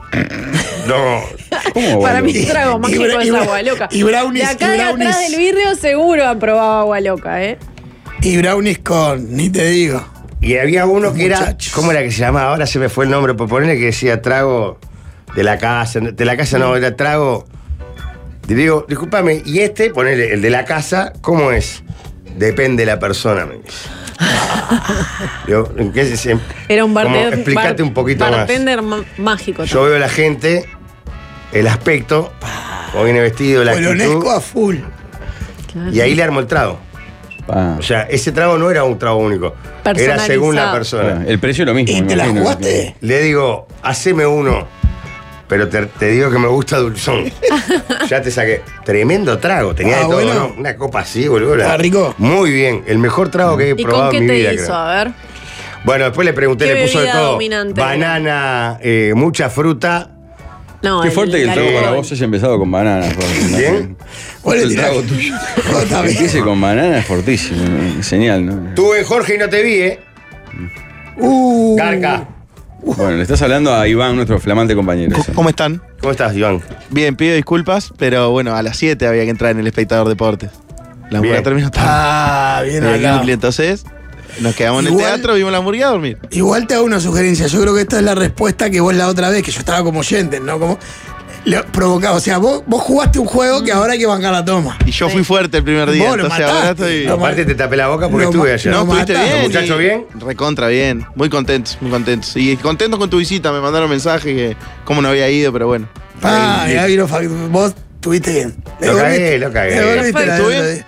No, ¿Cómo, Para mí, boludo? trago Y- mágico y bra- es y bra- agua loca. y brownies, De acá y de atrás brownies. del vidrio seguro han probado agua loca, ¿eh? Y brownies con, ni te digo. y había uno que era, Muchachos. ¿cómo era que se llamaba? Ahora se me fue el nombre, por ponerle que decía trago de la casa, de la casa no, era trago. Y digo, discúlpame, y este, ponele, el de la casa, ¿cómo es? Depende de la persona, me dice. Digo, ¿en qué se- se- Era un como, bartender. explícate bar- un poquito más. bartender ma- mágico. Yo veo a la gente el aspecto, cómo viene vestido, la Polonesco actitud. a full. Claro. Y ahí le armó el trago. Ah. O sea, ese trago no era un trago único. Era según la persona. El precio es lo mismo. ¿Y me te la imagino. jugaste? Le digo, haceme uno, pero te, te digo que me gusta dulzón. Ya te saqué. Tremendo trago. Tenía Ah, de todo, bueno. ¿no? Una copa así, boludo. ¿Estaba rico? Muy bien. El mejor trago que he ¿Y probado con en qué mi te vida, hizo? creo. A ver. Bueno, después le pregunté, ¿Qué le puso de bebida todo. dominante? Banana, eh, mucha fruta. No, Qué fuerte que el trago alcohol. para vos haya empezado con banana. Jorge. ¿Bien? Vos le El tirás. trago tuyo. Está Que bien. empiece con banana es fortísimo. eh, Señal, ¿no? Tuve Jorge y no te vi, ¿eh? Uh, Garca. Bueno, le estás hablando a Iván, nuestro flamante compañero. ¿Cómo- ¿Cómo están? ¿Cómo estás, Iván? Bien, pido disculpas, pero bueno, a las siete había que entrar en el espectador deportes. La hamburguesa Bien. terminó tarde. Ah, bien Había que hablado. cumplir, entonces nos quedamos en Igual- el teatro, vimos la hamburguesa a dormir. Igual te hago una sugerencia. Yo creo que esta es la respuesta que vos la otra vez, que yo estaba como oyente, ¿no? Como le provocaba. O sea, vos, vos jugaste un juego que ahora hay que bancar la toma. Y yo fui fuerte el primer día, Vos lo entonces ahora mataste. estoy. Lo ma- Aparte te tapé la boca porque Lo estuve ma- ayer. No, lo estuviste mataste. bien. ¿Muchacho y- bien? Recontra bien. Muy contentos, muy contentos. Y contentos con tu visita, me mandaron mensaje que cómo no había ido, pero bueno. Ah, Ahí- mirá, vino Fac- vos estuviste bien. Le Lo cagué, devolviste- lo cagué. le devolviste la Perfecto, del otro bien. día.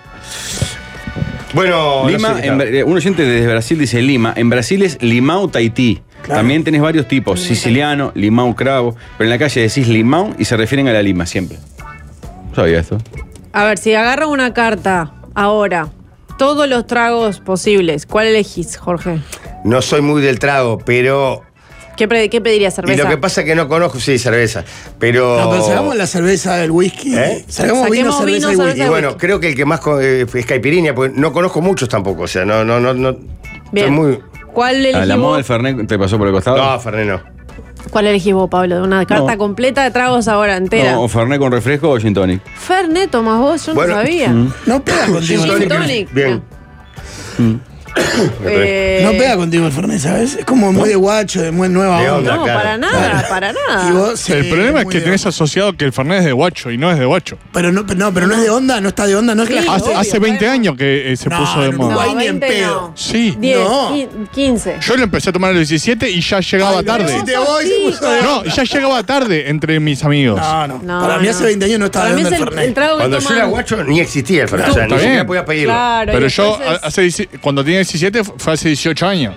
Bueno, no Lima, sé, en Bra- un oyente desde Brasil dice Lima. En Brasil es Limão Tahití. Claro. También tenés varios tipos, siciliano, limão cravo, pero en la calle decís limão y se refieren a la lima siempre. No sabía esto. A ver, si agarra una carta ahora, todos los tragos posibles, ¿cuál elegís, Jorge? no soy muy del trago, pero. ¿Qué, pre- qué pedirías, Y cerveza? lo que pasa es que no conozco, sí, cerveza. Pero. No, pero sacamos la cerveza del whisky. ¿Eh? Sacamos vino, Saquemos cerveza vino, y cerveza whisky. Y bueno, creo que el que más co- eh, es caipirinha, porque no conozco muchos tampoco. O sea, no, no, no, no. Bien. Soy muy. ¿Cuál ¿A elegís la moda del vos? Fernet te pasó por el costado? No, Fernet no. ¿Cuál elegís vos, Pablo? De una carta No. completa de tragos ahora entera. No, o Fernet con refresco o gin tonic. Fernet, tomás vos, yo Bueno, no sabía. No pega contigo el Gin Fernet. tonic. Bien. Eh, No pega contigo el Fernet, ¿sabes? Es como muy de guacho, de muy nueva De onda. onda. No, claro. para nada, para nada. Y vos, sí, El problema es muy que de tenés onda. asociado que el Fernet es de guacho y no es de guacho. Pero no, pero no, pero no es de onda, no está de onda, no es que la Sí, gente. Hace, obvio, hace veinte bueno. años que eh, se No, puso de en moda. Uruguay No, ni en veinte pedo. no. Sí. diez, No. qui- quince. Yo lo empecé a tomar a los diecisiete y ya llegaba Ay, no, tarde. si te voy, se puso de No, onda. ya llegaba tarde entre mis amigos. No, no, No, Para mí no. hace veinte años no estaba Para de mí onda es el el, Fernet. el trago que Cuando yo toman- era guacho ni existía el Fernet. O sea, Está ni siquiera bien. podía pedirlo. Claro, Pero y yo, después es- a- hace, dieci- cuando tenía diecisiete, fue hace dieciocho años.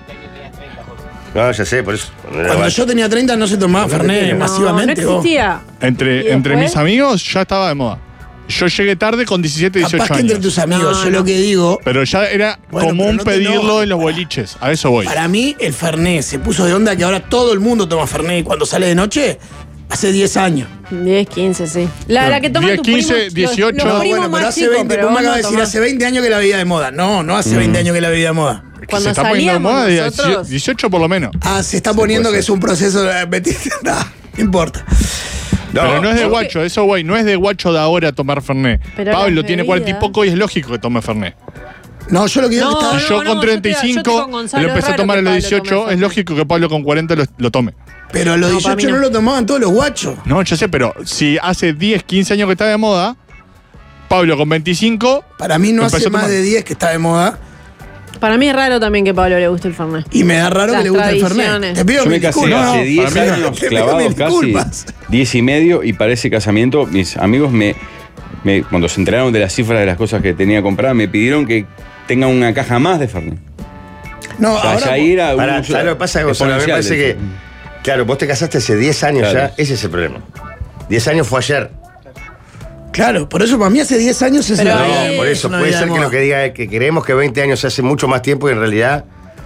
No, ya sé, por eso. Cuando era Cuando guacho. yo tenía treinta no se tomaba Fernet No, masivamente. No, no vos. existía. Entre, ¿Y entre después? mis amigos ya estaba de moda. Yo llegué tarde con diecisiete, Capaz dieciocho que entre años. tus amigos, No, yo no. lo que digo, Pero ya era Bueno, común pero no te pedirlo enojes, en los pará. boliches. A eso voy. para mí el Fernet se puso de onda que ahora todo el mundo toma Fernet y cuando sale de noche, hace diez años. diez, quince, sí. La, la que toman diez, tus quince, primos, los- dieciocho. Los, No, primos bueno, pero más hace chicos, veinte, pero vos me vos acabas de no decir tomás. hace veinte años que la bebida de moda. No, no hace veinte años que la bebida de moda. Que Cuando se está poniendo de salíamos moda de nosotros- dieciocho por lo menos. Ah, se está Sí, poniendo puede que ser. es un proceso de metiste. No, no importa. No, Pero no es de porque- guacho, eso güey, no es de guacho de ahora tomar Fernet. Pero Pablo las tiene cuarenta y bebidas- poco y es lógico que tome Fernet. No, yo lo que digo No, es que Y está. yo no, con yo treinta y te- yo estoy cinco con Gonzalo, lo empecé es a raro tomar a que los Pablo dieciocho, tome es Fernet. lógico que Pablo con cuarenta lo, lo tome. Pero a los No, para dieciocho mí no. no. lo tomaban todos los guachos. No, yo sé, pero si hace diez, quince años que está de moda, Pablo con veinticinco, Para mí no Empezó hace a tomar. más de diez que está de moda. Para mí es raro también que a Pablo le guste el Fernet. Y me da raro Las que le guste el Fernet. tradiciones. Te pido Yo me mil casé disculpas. hace diez para mí no. años, Te pido clavado mil casi, disculpas. diez y medio, y para ese casamiento mis amigos me, me- cuando se enteraron de las cifras de las cosas que tenía compradas, me pidieron que tenga una caja más de Fernet. No, O sea, ahora. ya ahí era Pará, un uso ¿sabes lo que pasa, Gonzalo? A mí me parece exponencial que. del- Claro, vos te casaste hace diez años Claro. ya, ese es el problema. diez años fue ayer. Claro, por eso para mí hace diez años es Pero una ahí- vida- No, por es eso una puede vida ser de que lo moda. que diga es que creemos que veinte años se hace mucho más tiempo y en realidad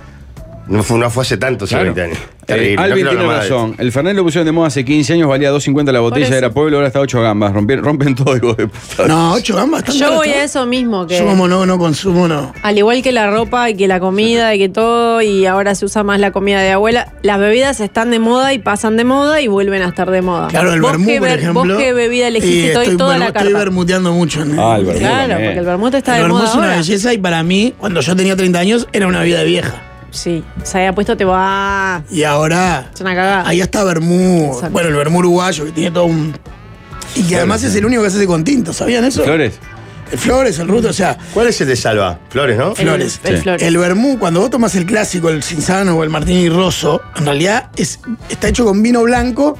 no fue, no fue hace tanto, hace Claro. veinte años. Eh, Terrible, no Alvin quiero tiene hablar más de razón. El Fernet lo pusieron de moda hace quince años, valía dos cincuenta la botella, eso. era pueblo, ahora está ocho gambas. Rompen, rompen todo, hijo de puta. No, ocho gambas. ¿tan Yo caro voy está? a eso mismo, que Yo como no, no consumo, no. al igual que la ropa y que la comida y que todo, y ahora se usa más la comida de abuela, las bebidas están de moda y pasan de moda y vuelven a estar de moda. Claro, el ¿Vos vermú, qué por ver- ejemplo. ¿Vos qué bebida elegiste? y Estoy estoy, toda vermu- la estoy carta. bermuteando mucho. ¿no? Ah, el vermú. Claro, también. porque el vermut está El de vermú moda es una ahora. belleza y para mí, cuando yo tenía treinta años, era una vida vieja. Sí, se había puesto te va. Y ahora, Es una cagada. ahí está vermú. Exacto. Bueno, el vermú uruguayo, que tiene todo un. Y que además es el único que se hace con tinto, ¿sabían eso? ¿Flores? El Flores, el Ruto, o sea, ¿Cuál es el de Salva? Flores, ¿no? El- Flores. El, Sí. Flores. el vermú, cuando vos tomas el clásico, el Cinzano o el Martini Rosso, en realidad es, está hecho con vino blanco,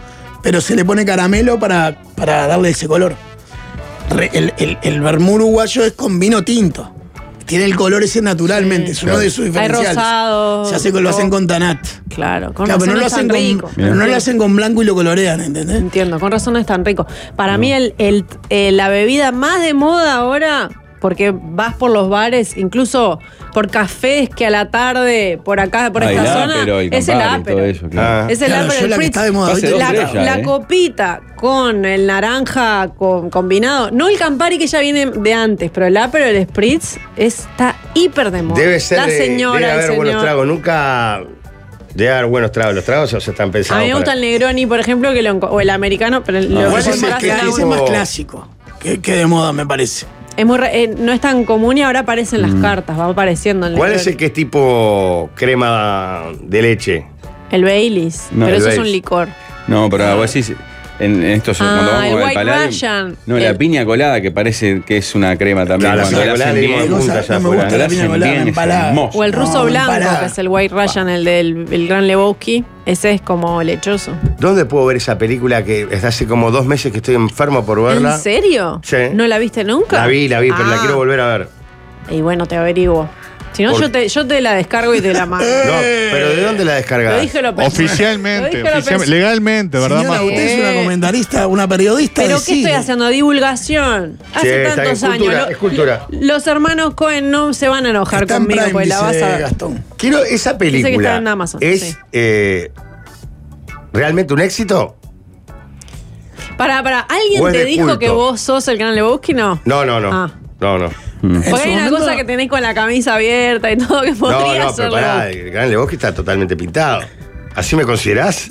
pero se le pone caramelo para, para darle ese color. Re- el, el, el vermú uruguayo es con vino tinto. Tiene el color ese naturalmente, Sí. es uno de sus Hay diferenciales. rosado. Se hace con, lo hacen con tanat. Claro, con Claro, pero no razón lo es hacen tan con, rico. pero no lo hacen con blanco y lo colorean, ¿entendés? Entiendo, con razón es tan rico. Para mí el, el- eh, la bebida más de moda ahora, porque vas por los bares, incluso por cafés que a la tarde, por acá, por Ah, esta el zona, Aperol, el es el Campari, Aperol. todo eso, claro. Ah. Es el Claro, Aperol, yo el la que Spritz. está de moda Hace ahorita dos, es La, tres ya, la ¿eh? copita con el naranja con- combinado, no el Campari que ya viene de antes, pero el Aperol, el Spritz está hiper de moda. Debe ser. La de- señora, debe el haber buenos señor. tragos. Nunca. Debe haber buenos tragos. Los tragos se están A pensados. mí me gusta para- el Negroni, por ejemplo, que lo, enco- o el americano, pero lo Igual ¿cuál ese es es el más, que cla- tipo- ese es más clásico que, que de moda, me parece. Es muy re- eh, no es tan común y ahora aparecen las cartas, va apareciendo. En ¿Cuál el es el que es tipo crema de leche? El Baileys, No, pero el eso es un Baileys. licor. No, pero vos decís, en en estos, Ah, cuando vamos el al White Palladium, Russian. no, la El- piña colada que parece que es una crema también. Claro, la cuando piña la colada hacen le dimos bien, en punta Cosa- allá no me afuera. gusta la la hacen piña colada, bien, me es empalaga. hermoso. O el ruso No, blanco, empalaga. que es el White Russian, el del el Gran Lebowski. Ese es como lechoso. ¿Dónde puedo ver esa película que desde hace como dos meses que estoy enfermo por verla? ¿En serio? Sí. ¿No la viste nunca? La vi, la vi, pero la Ah. quiero volver a ver. Y bueno, te averiguo. Si no, Por- yo te, yo te la descargo y te la mando. No, pero ¿de dónde la Lo descargás? dije, lo pensé. Lo Oficialmente, dije, lo oficialmente, pensé. legalmente, ¿verdad, Señora, Majo? usted es una Eh. comentarista, una periodista ¿Pero de qué estoy cine. haciendo? Divulgación. Hace Sí, está tantos bien, cultura, años. es cultura. Los hermanos Cohen no se van a enojar Está en conmigo, Prime, porque la vas dice a ver. Gastón. Quiero, esa Dice que está película en Amazon, es sí. eh, realmente un éxito. Para, para, ¿alguien O es te de dijo culto. que vos sos el Gran Lebowski? No. No, no, no. Ah. No, no. En Porque su hay una momento- cosa que tenés con la camisa abierta y todo que No, podría no, ser pero pará, Lebowski. el Gran Lebowski está totalmente pintado. ¿Así me considerás?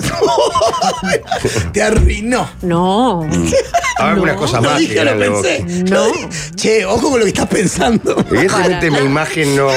Te arruinó. No. Hago algunas No. cosas Lo más que dije, Gran lo pensé. Lebowski. No. Che, ojo con lo que estás pensando. Evidentemente Para. mi imagen no.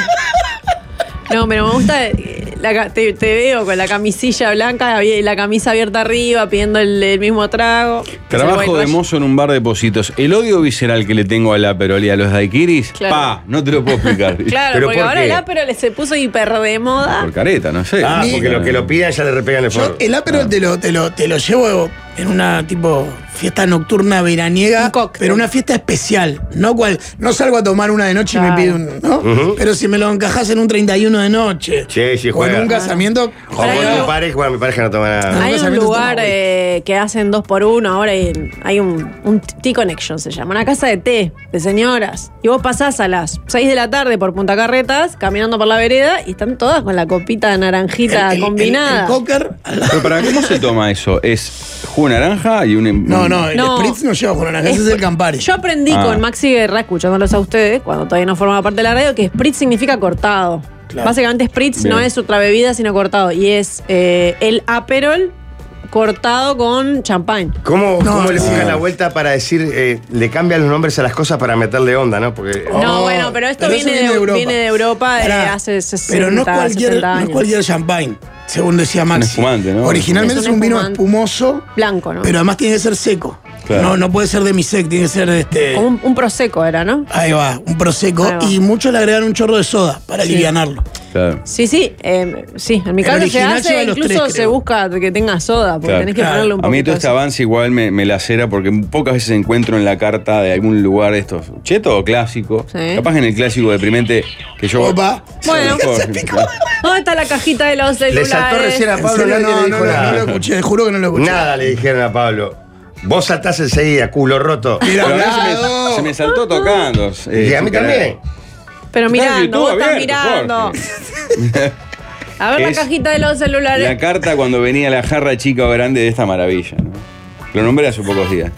No, pero me gusta. eh, la ca- te, te veo con la camisilla blanca y la camisa abierta arriba, pidiendo el, el mismo trago. Es el Trabajo White de Russian. mozo en un bar de Positos. El odio visceral que le tengo al Aperol y a los daiquiris, Claro. pa, no te lo puedo explicar. Claro, ¿Pero porque por ahora qué? el Aperol se puso hiper de moda. Por careta, no sé. Ah, Ni- porque lo que lo pidan ya le repegan el Yo foro. el Aperol te, lo, te, lo, te lo llevo en una tipo fiesta nocturna veraniega, Un cóctel. pero una fiesta especial. No cual, no salgo a tomar una de noche y Claro. me pido un. ¿no? Ujú. Pero si me lo encajas en un treinta y uno de noche. Sí, sí, o en juega. un casamiento. O Para con algo- tu pareja, bueno, mi pareja no toma nada. Ah. Hay un casamiento lugar está muy eh, que hacen dos por uno ahora y hay un, un Tea Connection, se llama, una casa de té de señoras. Y vos pasás a las seis de la tarde por Punta Carretas, caminando por la vereda, y están todas con la copita naranjita El- el- combinada. El, el cocker. al lado. Pero para ¿cómo se toma eso? ¿Es jugo de naranja y un... No, no, el No. Spritz no lleva con naranja, ese es el Campari. Yo aprendí Ah. con Maxi Guerra, escuchándolos a ustedes, cuando todavía no formaba parte de la radio, que Spritz significa cortado. Claro. Básicamente Spritz Bien. no es otra bebida, sino cortado. Y es eh, el Aperol cortado con champán. ¿Cómo, No, cómo le sí. buscan la vuelta para decir, eh, le cambian los nombres a las cosas para meterle onda, ¿no? Porque. Oh, No, bueno, pero esto viene de- viene de Europa, eh, hace sesenta, Pero no es cualquier, setenta no es años. cualquier champagne, según decía Maxi. espumante, ¿no? Originalmente Es es un un, vino espumante. espumoso, Blanco, ¿no? pero además tiene que ser seco. Claro. No, no puede ser demisec, tiene que ser este. Como un, un prosecco era, ¿no? Ahí va, un prosecco. Ahí va. Y muchos le agregan un chorro de soda para alivianarlo. Claro. Sí, sí, eh, sí. En mi El caso se original hace, lleva los incluso tres, se creo. busca que tenga soda, porque Claro. tenés que Claro. ponerle un A mí poquito todo de este soda. avance igual me, me lacera porque pocas veces encuentro en la carta de algún lugar estos cheto o clásico. Sí. Capaz en el clásico deprimente que yo. Opa. Bueno. Mejor. ¿Dónde está la cajita de los Le celulares? saltó recién a En Pablo, serio, nadie no, le no, dijo no, nada. no lo escuché, juro que no lo escuché. Nada le dijeron a Pablo. Vos saltás enseguida, culo roto. Mira, Pero a mí se bravo. me, se me saltó tocando. eh, Y a mí sin querer. también. Pero Está en mirando, YouTube vos estás abierto, mirando. Jorge. A ver la Es cajita de los celulares. La carta cuando venía la jarra chica o grande de esta maravilla, ¿no? Lo nombré hace pocos días.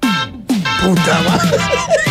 Puta madre.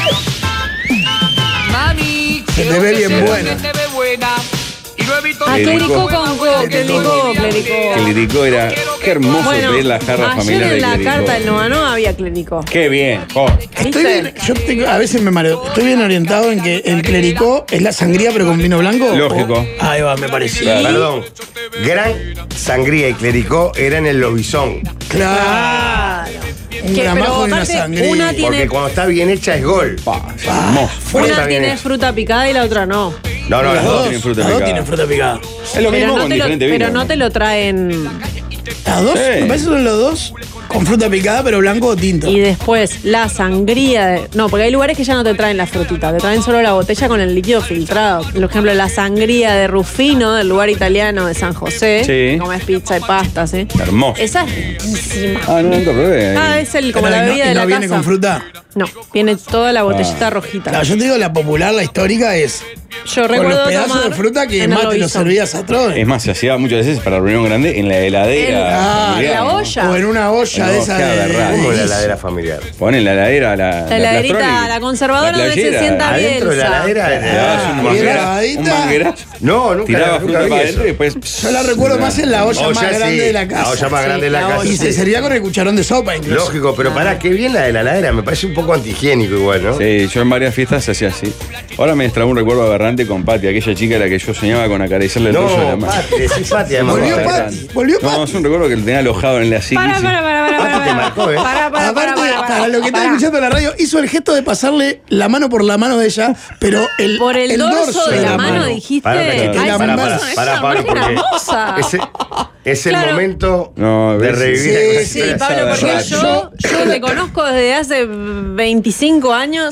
Mami, Se te quiero ve que bien sepas buena. que te ve buena. Y lo he visto Ah, Clericó. clericó con co, clericó, Que clericó. Clericó era. Qué hermoso Bueno, pedir la jarra ayer familiar de en la Clericó. carta del Novano había clericó. Qué bien, jo. Estoy ¿Viste? bien, yo tengo- a veces me mareo. Estoy bien orientado en que el clericó es la sangría pero con vino blanco. Lógico. O- ahí va, me pareció. Claro. Perdón. Gran sangría y clericó eran el lobizón. Claro. Claro. Un Que- gramajo pero de una aparte, sangría. una tiene- Porque cuando está bien hecha es gol. Pa, es hermoso. Cuando está Una bien tiene hecha. fruta picada y la otra no. No, no, Las las dos dos. tienen fruta las dos picada. tienen fruta picada. Es lo Pero mismo no con te lo, diferente pero vino. no te lo traen Las dos, Sí. me parece que son los dos con fruta picada, pero blanco o tinto. Y después la sangría. De, no, porque hay lugares que ya no te traen la frutita, te traen solo la botella con el líquido filtrado. Por ejemplo, la sangría de Rufino, del lugar italiano de San José. Sí. Comes pizza y pastas, ¿eh? Hermoso. Esa es riquísima. Ah, no, no te probé. Ah, es el, como Pero la no- bebida y de no la viene casa. con fruta. No, viene toda la botellita Ah. rojita. Claro, yo te digo, la popular, la histórica es Yo con recuerdo los pedazos tomar de fruta que en el más te los Lobizón. servías a todos. Es más, se hacía muchas veces para reunión grande en la heladera. Ah, familiar, la ¿no? olla. O en una olla No, de esa qué de, aberrante. Como la de- heladera familiar. Ponen la heladera, la. La heladerita, Plastronic, la conservadora donde se playera. sienta bien. Adentro de la Bielsa. heladera. Le dabas un Ah, manguera- bien un lavadita. manguerazo. No, nunca, Tiraba nunca fruta vi para eso. adentro y después. Yo la recuerdo más en la olla, Olla, más sí, grande de la casa. La olla más Sí, grande de la la casa. olla. Y se servía con el cucharón de sopa incluso. Lógico, pero pará, qué bien la de la heladera. Me parece un poco antihigiénico igual, ¿no? Sí, yo en varias fiestas se hacía así. Ahora me extrajo un recuerdo aberrante con Patti, aquella chica a la que yo soñaba con acariciarle el dorso de la No, mano. Pati, decís Pati, además. Volvió Pati. Pati, volvió No, Pati. es un recuerdo que lo tenía alojado en la psiquis. Para, para, para, para, para, Pati te para. marcó, ¿eh? Para, para, para, Aparte, para, para lo que está para. escuchando en la radio, hizo el gesto de pasarle la mano por la mano de ella, pero el, Por el, dorso, de la, mano, dijiste. Pará, que te Ay, la esa mandás. persona Pará, es pará, una Pablo, imagen porque hermosa. ese es el Claro. momento No, de ves, revivir sí, la sí, Sí, historia. Pablo, Esa porque verdad. yo, yo te conozco desde hace veinticinco años,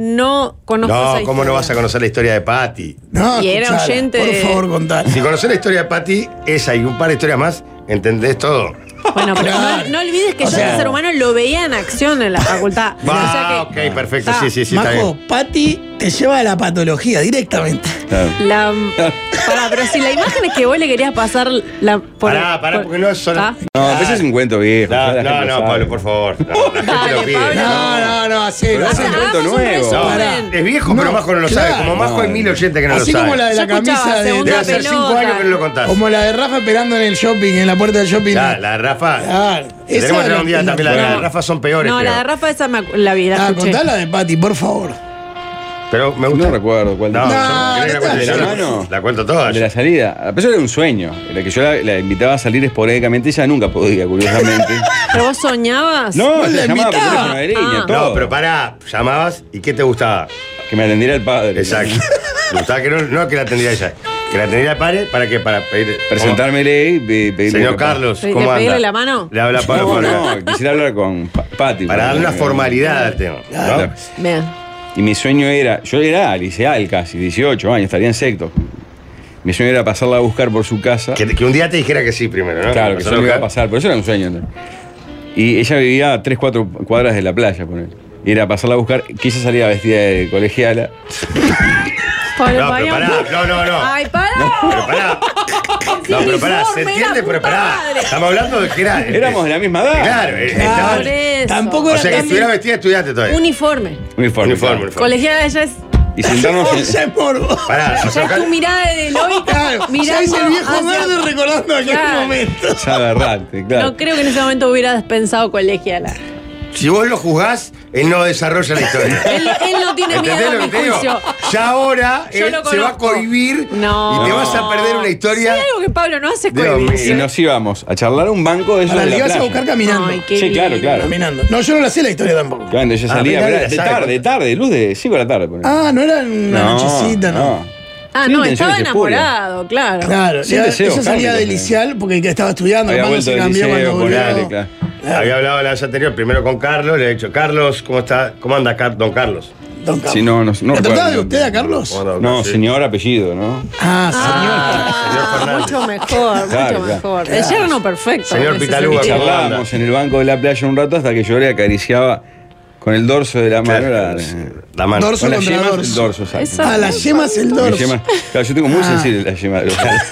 no conozco esa No, historia. ¿cómo no vas a conocer la historia de Patti? No, Y era escuchala, oyente por de- favor, contar. Si conoces la historia de Patti, esa y un par de historias más, entendés todo. Bueno, pero Claro. no, no olvides que O yo sea- ese ser humano lo veía en acción en la facultad. Va, O sea que ok, perfecto, Ah. sí, sí, sí, está Majo, bien. Pati te lleva a la patología directamente. Claro. la, pará, pero si la imagen es que vos le querías pasar la. Por, Pará, pará, por- porque no es solo- ¿Ah? No, pero ese es un cuento viejo. ya No, la no, gente no, lo sabe. Pablo, por favor. No, la gente Dale, lo pide. Pablo. No, no, no, así, Pero así. es un cuento Hagamos un nuevo. resumen. Pará, es viejo, pero No, Majo no lo sabe. claro. Como Majo hay No. mil oyentes que no Así lo como la saben. de la Yo escuchaba camisa de. segunda Debe hacer cinco pelota. años que no lo contás. Como la de Rafa esperando en el shopping, en la puerta del shopping. La, la de Rafa. Claro. Si tenemos que tener un día la- también la, la de No. Rafa son peores. No, creo. la de Rafa esa me acu- la vi, la Ah, escuché. contá la de Pati, por favor. Pero me gusta. No recuerdo cuál de No, No, yo no ¿querés que la te- cuente ¿De la yo? mano? La cuento toda. De la salida. A pesar era un sueño. Era que yo la, la invitaba a salir esporádicamente. Ella nunca podía, curiosamente. ¿Pero vos soñabas? No, No la la llamaba por invitaba. teléfono de línea, Ah. todo. No, pero pará, llamabas y ¿qué te gustaba? Que me atendiera el padre. Exacto. Me gustaba que no, no que la atendiera ella, que la atendiera el padre para que para pedir. Presentármele y pe- pedirle. Señor que- Carlos, ¿De ¿cómo pedirle anda? la mano? Le habla Pablo No, Farga. no, quisiera hablar con Pa- Pati. Para darle una porque- formalidad al tema. ¿no? Claro. Bien. Y mi sueño era, yo era liceal casi, dieciocho años, estaría en sexto. Mi sueño era pasarla a buscar por su casa. Que, que un día te dijera que sí primero, ¿no? Claro, que Pasar eso me iba a buscar. pasar, pero eso era un sueño. ¿no? Y ella vivía a tres, cuatro cuadras de la playa, poner. Y era pasarla a buscar, que ella salía vestida de colegiala. Pablo, No, pero Pablo. pará, no, no, no. Ay, pará. Pero pará. No, pero pará, se uniforme, entiende, la pero puta pará. madre. Estamos hablando de que era. Éramos de la misma edad. Claro, eh, Claro. estaba- Por eso. Tampoco O era sea, que tan- estuviera vestida de estudiante todavía. Uniforme. Uniforme. Uniforme, claro. uniforme. Colegiada ella es. Y sentarnos en, Once morbo. Pará, o Ya sea, es tu mirada de Deloitte. Claro, ya mirando es el viejo hacia- verde recordando aquel Claro. momento. ya agarrate, claro. No creo que en ese momento hubieras pensado colegiala. si vos lo juzgás, él no desarrolla la historia. Él, él no tiene miedo ¿Entendés a lo mi que te digo? juicio. Ya ahora Yo él lo se va a conozco. cohibir No. y te vas a perder una Si historia. hay algo que Pablo no hace es Dios cohibirse. Y nos íbamos a charlar a un banco de eso Para de le la ibas a playa. buscar caminando. Ay, qué Sí, claro, lindo. claro. Caminando. No, yo no la sé la historia tampoco. Claro, ella Ah, salía mira, pero la de sabe. tarde, de tarde, luz de cinco de la tarde. ponele. Ah, no era una nochecita, no. Ah, Sin no, intenciones estaba espurias. enamorado, claro. Claro, Sin ella, deseo, ella salía Carlos, del ¿no? licial porque estaba estudiando, Había hermano vuelto se del cambió liceo, cuando volvió. ponele, claro. Claro. Había hablado la vez anterior, primero con Carlos, le he dicho, Carlos, ¿cómo está? ¿Cómo anda Car- don Carlos? Don Carlos. Sí, no, no, no ¿Le recuerdo trataba el de usted nombre. a Carlos? ¿Cómo anda, don No, Carlos? Sí. señor apellido, ¿no? Ah, Ah, Señor Fernández. mucho mejor, Claro, mucho claro. mejor. El yerno perfecto. Señor en ese Pitaluga, sentido. ¿cómo anda? Charlábamos en el banco de la playa un rato hasta que yo le acariciaba con el dorso de la mano. Claro, la- la mano. Dorso con las contra yemas, dorso. el dorso, exacto. Esa- Ah, las yemas el Las dorso. yemas- claro, yo tengo muy Ah. sensible las yemas de los dedos.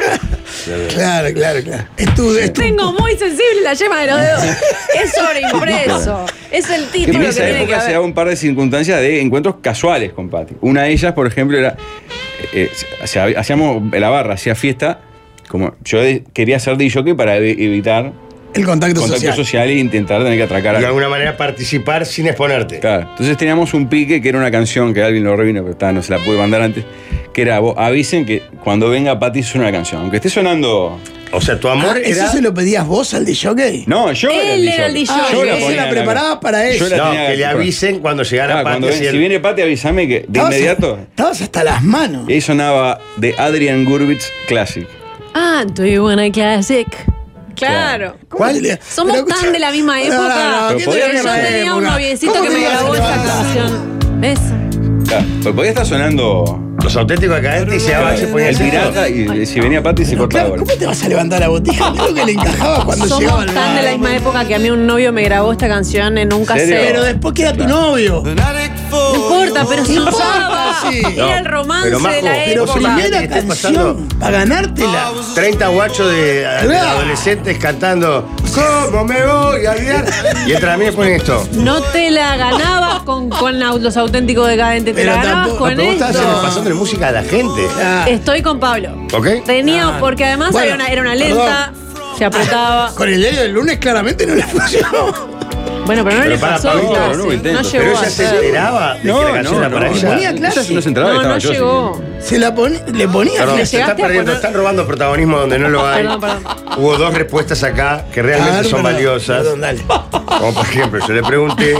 Claro, claro, claro. Es tu, es tu- Tengo muy sensible la yema de los dedos. Es sobreimpreso. Es el En título que esa tiene que época se daba haber. un par de circunstancias de encuentros casuales con Pati. Una de ellas, por ejemplo, era. eh, o sea, hacíamos la barra, hacía fiesta. Como yo de- quería ser D J para evi- evitar el contacto, contacto social. social e intentar tener que atracar De a. alguna manera participar sin exponerte. Claro. Entonces teníamos un pique que era una canción que Alvin lo revino, pero está, no se la pude mandar antes. Que era, vos avisen que cuando venga Pati suena una canción. Aunque esté sonando. O sea, tu amor Ah, ¿eso era. se lo pedías vos al D J? No, yo Él era el D J. D J. Ah, Yo vos la se ponía la en preparabas para Yo eso. la No, tenía que le avisen cuando llegara Claro, Pati. cuando así ven- el- si viene Pati, avísame que de Estabas- inmediato. Estabas hasta las manos. Y ahí sonaba de Adrian Gurvitz Classic. Ah, do you want a classic? Claro. ¿Cómo te le- Somos pero tan escucha- de la misma No, época. no, no, Pero ¿qué podía te que yo la tenía época? un noviecito ¿Cómo que te me ibas a grabó esa levantar? canción. ¿Ves? Claro, pues podía estar sonando Los auténticos decadentes y se va, se ponía el así. pirata y si venía Pati se Pero cortaba. claro, ¿cómo te vas a levantar la botija? Mira lo que le encajaba cuando llegaba Somos al tan de la bar. misma época que a mí un novio me grabó esta canción en un serio? cassette. Pero después que era tu novio. No importa, pero se importa, usaba. sí. Era el No, romance pero, Majo, de la Pero vos época. imaginate primera que estés canción pasando- para ganártela. treinta guachos de, de adolescentes cantando ¿Cómo me voy a olvidar? Y entre mí ponen esto. No te la ganabas con, con au- los auténticos decadentes, te Pero la ganabas tampoco- con Pero vos estás esto. pasándole música a la gente. Ah, Estoy con Pablo. ¿Ok? Tenía, porque además Bueno, había una- era una lenta, se apretaba. Con el diario del lunes claramente no le funcionó. Bueno, pero no Pero le para pasó. Pablito, casi, no, intento. no Pero llegó ella a se ser. enteraba de que la canción era para ella. ponía clase. Ella no se enteraba, No, estaba no yo. llegó. Se la pone, le ponía Perdón, clase. se está llegaste a perdiendo, poner- están robando protagonismo donde no lo hay. Perdón, perdón. Hubo dos respuestas acá que A realmente ver, son perdón, valiosas. perdón, dale. Como por ejemplo, yo le pregunté,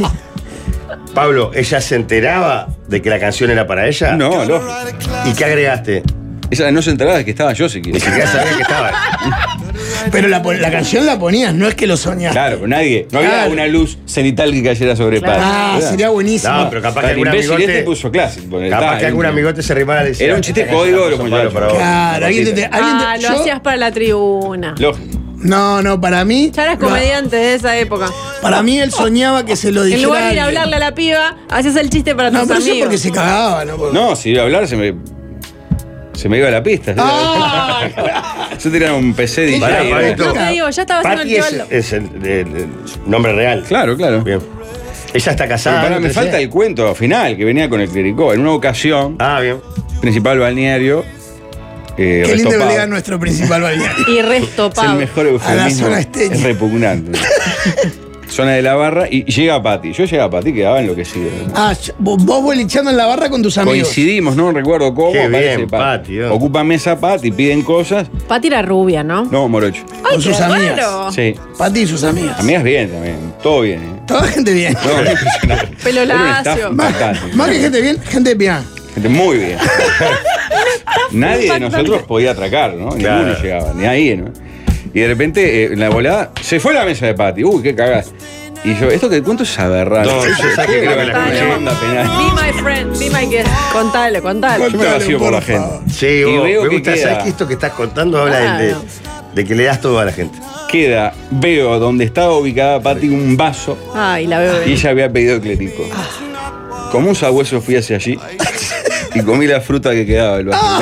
Pablo, ¿ella se enteraba de que la canción era para ella? No, lógico. ¿Y qué agregaste? Ella no se enteraba de que estaba yo, si Ni quieres. siquiera sabía que estaba. Pero la, pon- la canción la ponías, no es que lo soñaste. Claro, pero nadie. No había Claro. una luz cenital que cayera sobre Claro. Pati. Ah, ¿verdad? sería buenísimo. No, pero capaz que El algún imbécil amigote. este puso Classic. porque Capaz está, que algún era un- amigote se arrimaba y le decía. Era un chiste "Esta código de canción los es para muchachos". vos". Claro, alguien te, alguien te- Ah, lo yo- hacías para la tribuna. Lógico. No, no, para mí. Ya eras no, comediante de esa época. Para mí él soñaba que se lo dijera. En lugar de ir a alguien. hablarle a la piba, hacías el chiste para No, tus pero eso amigos. porque se cagaba, ¿no? Porque- No, si iba a hablar se me. Se me iba la pista. Ah, Yo tenía un P C de Pará, D J. Pablito. No te digo, ya estaba haciendo Pati el es, tío Aldo. es el, el- el nombre real. Claro, claro. Bien. Ella está Pero casada. pará, ¿no? me ¿Te falta decía? el cuento final que venía con el clericó. En una ocasión, Ah, bien. principal balneario. Eh, qué lindo que Resto le Pau. digan nuestro principal balneario. Y resto, Es el Pau. mejor A la eufemismo. zona esteña. Es repugnante. Zona de la barra y llega Pati. Yo llegaba a Pati, quedaba enloquecido. Ah, yo- vos, vos bolicheando en la barra con tus amigos. Coincidimos, no recuerdo cómo. Qué aparece bien, Pati, oh. Ocupa mesa Pati, piden cosas. Pati era rubia, ¿no? No, morocho. Ay, con sus qué amigas. raro. Sí. Pati y sus amigas. Amigas bien también. Todo bien, ¿eh? Toda gente bien. No, impresionante. Pelo Era un staff lacio. Más, fantástico. más que gente bien, gente bien. Gente muy bien. Nadie de nosotros podía atracar, ¿no? Claro. Ninguno llegaba, ni ahí, ¿no? Y de repente, eh, en la volada, se fue la mesa de Pati. Uy, qué cagás. Y yo, esto que te cuento es aberrante. No, yo sé que creo que la Contalo. escuché. Onda penal. Be my friend, be my guest. Contalo, contalo. Yo me vacío por la gente. favor. Sí, Y vos, veo me que gusta, queda- ¿sabes que esto que estás contando habla de, Claro. de que le das todo a la gente? Queda, veo donde estaba ubicada Pati un vaso Ay, la veo y venir. ella había pedido clérico. Como un sabueso fui hacia allí y comí la fruta que quedaba del vaso.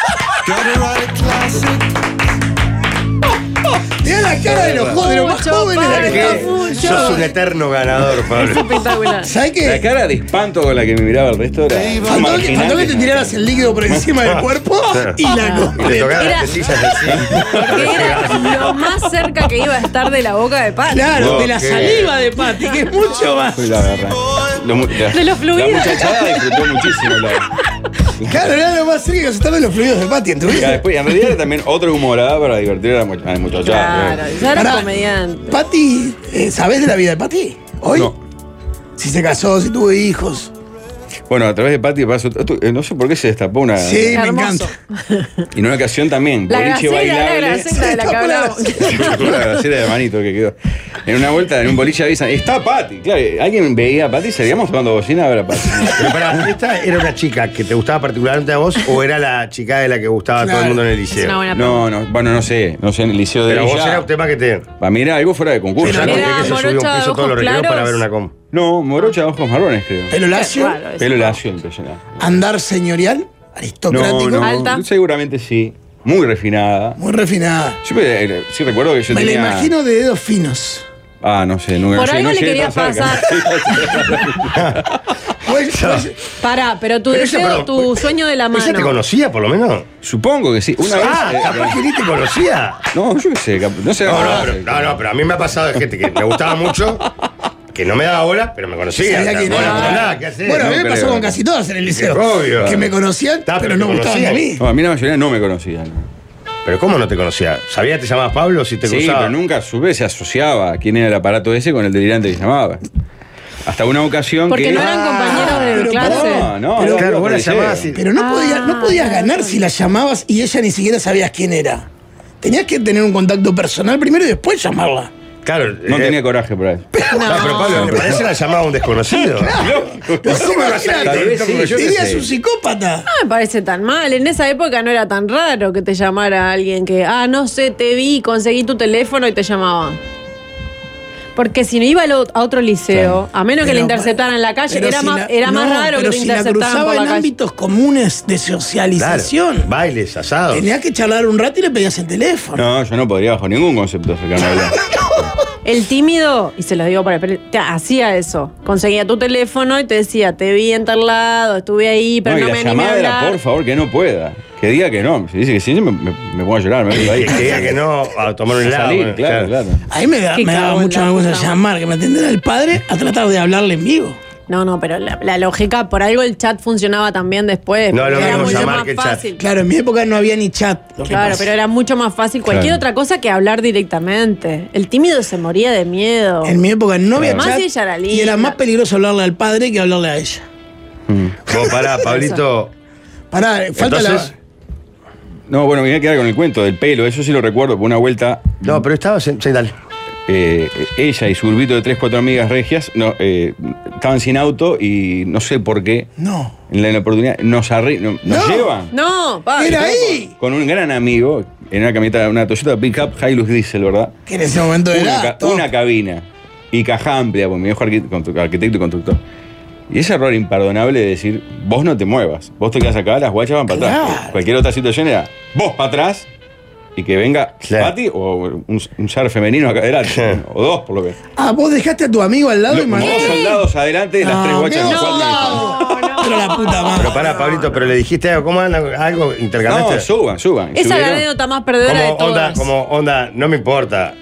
Mirá la cara de los, jo- de los más Mucho, jóvenes de Pablo. acá. ¿Qué? mucho. Sos un eterno ganador, Es Pablo. espectacular. ¿Sabes La qué? cara de espanto con la que me miraba el resto era. Faltó que, marginal. faltó que te tiraras el líquido por encima del cuerpo y la Y le completa. tocaban Era- las tetillas así. Porque era lo más cerca que iba a estar de la boca de Pati. Claro, No, de la qué- saliva de Pati, que es mucho más. Fue la verdad. Lo mu- la- De los fluidos. La muchachada disfrutó muchísimo. La, Claro, era lo más cerca que estar de los fluidos de Pati en tu Ya vida. después, en realidad era también otra humorada para divertir a la much- a la muchachada. Claro, ya era Pará, comediante. Pati, eh, ¿sabés de la vida de Pati? ¿Hoy? No. Si se casó, si tuvo hijos. Bueno, a través de Pati pasó. tú- eh, No sé por qué se destapó una. Sí, me Hermoso. encanta. Y en una ocasión también, La boliche gracera, la bailable. gracera de la que Está por la hablamos. La gracera de manito que quedó. En una vuelta, en un boliche avisan, está Pati. Claro, alguien veía a Pati y salíamos tomando bocina a ver a Pati. Pero pará, ¿esta era una chica que te gustaba particularmente a vos o era la chica de la que gustaba a todo el Claro. mundo en el Es una liceo? buena No, no, bueno, no sé, no sé, en el liceo de Pero vos ella. era un tema que te. Para mí era algo fuera de concurso. Ya Era conté que se subió un morocha de piso todos los ojos recreos para claros. ver una com. No, morocha de ojos marrones, creo. Pelo lacio, Qué raro eso. Pelo lacio, impresionante. andar señorial, aristocrático, No, no, Alta. seguramente sí. Muy refinada. muy refinada. Yo eh, sí recuerdo que yo Me la tenía. imagino de dedos finos. Ah, no sé, nunca Por no sé, algo no le llegué querías tan cerca. Pues, pues, Pará, pero tu Pero ella, deseo, perdón, tu sueño de la ¿Ella te mano. conocía por lo menos? Supongo que sí. Una Ah, vez. eh, capaz que ni te conocía. No, yo qué sé, cap- no sé. No, no, pero, no, no, pero a mí me ha pasado de gente que me gustaba mucho, que no me daba bola, pero me conocía. sabía O sea, quién bueno, era. pero nada, ¿qué hacer? Bueno, a mí No me pasó creo. con casi todas en el liceo. Obvio. Que me conocían, Está, pero pero no te gustaban a mí. conocían. No, a mí la mayoría no me conocían. Pero ¿cómo no te conocía? ¿Sabía que te llamabas Pablo si te Sí, cruzaba? pero nunca supe, se asociaba quién era el aparato ese con el delirante que llamaba. Hasta una ocasión Porque que. no eran compañeros de pero clase. No, no, Pero no, claro, no vos la aparecía. llamabas y- Pero no, Ah, podías, no podías claro. ganar si la llamabas y ella ni siquiera sabías quién era. Tenías que tener un contacto personal primero y después llamarla. Claro. No eh, tenía coraje por ahí. No, pero Pablo, ¿le parece la llamada a un desconocido? ¿Cómo me vas a Tal vez sí, yo qué Serías sé. un psicópata. No me parece tan mal. En esa época no era tan raro que te llamara alguien que, ah, no sé, te vi, conseguí tu teléfono y te llamaba. Porque si no iba a otro liceo, a menos que Pero le interceptaran en la calle, pero era, si más, la- era más no, raro que pero te si la interceptaran cruzaba por la en calle. ámbitos comunes de Claro. socialización. Bailes, asados. Tenías que charlar un rato y le pedías el teléfono. No, yo no podría bajo ningún concepto acercarme a hablar. El tímido, y se lo digo para te hacía eso. Conseguía tu teléfono y te decía, te vi en tal lado, estuve ahí, pero No, no, y me la animé a llamada era, hablar. por favor, que no pueda. Que diga que no. Si dice que sí, me, me, me pongo a llorar. Me voy Que, ahí. que diga que no a tomar un A helado. salir, bueno, claro, claro. A mí me, da, Qué me daba cago en mucho la vergüenza puta llamar, que me atendiera el padre a tratar de hablarle en vivo. No, no, pero la, la lógica, por algo el chat funcionaba también después. No, lo porque era mismo mucho llamar más que el chat. fácil. Claro, en mi época no había ni chat. Lo que Claro, pasa. pero era mucho más fácil cualquier Claro. otra cosa que hablar directamente. El tímido se moría de miedo. En mi época no había Además, chat. ella era y era linda. más peligroso hablarle al padre que hablarle a ella. Vos pará, Pablito. Pará, falta Entonces, la. No, bueno, me voy a quedar con el cuento del pelo. Eso sí lo recuerdo por una vuelta. No, pero estaba. Sí, dale. eh, ella y su grupito de tres, cuatro amigas regias no, eh, estaban sin auto y no sé por qué. No. En la, en la oportunidad nos, arri- no- nos No. llevan No, pa. Era ahí. con un gran amigo en una camioneta, una Toyota Pickup Hilux Diesel, ¿verdad? Que en ese momento Una, era. ca- top. una cabina y caja amplia, porque mi viejo arqui- constru- arquitecto y constructor. Y ese error imperdonable de decir, vos no te muevas, vos te quedás acá, las guachas van para Claro. atrás. Cualquier otra situación era, vos para atrás y que venga Claro. Pati o un, un ser femenino acá adelante, o dos por lo que. Ah, vos dejaste a tu amigo al lado Lo- y como mandaste. dos soldados adelante y las No, tres guachas en qué el cuarto. soldado. No, no. Pero la puta madre. Pero pará, Pablito, pero le dijiste algo. ¿Cómo anda? ¿Algo? ¿Intercambiaste? No, suban, suban. Esa es la Subieron. anécdota más perdedora de Como onda, todas. como onda, no me importa.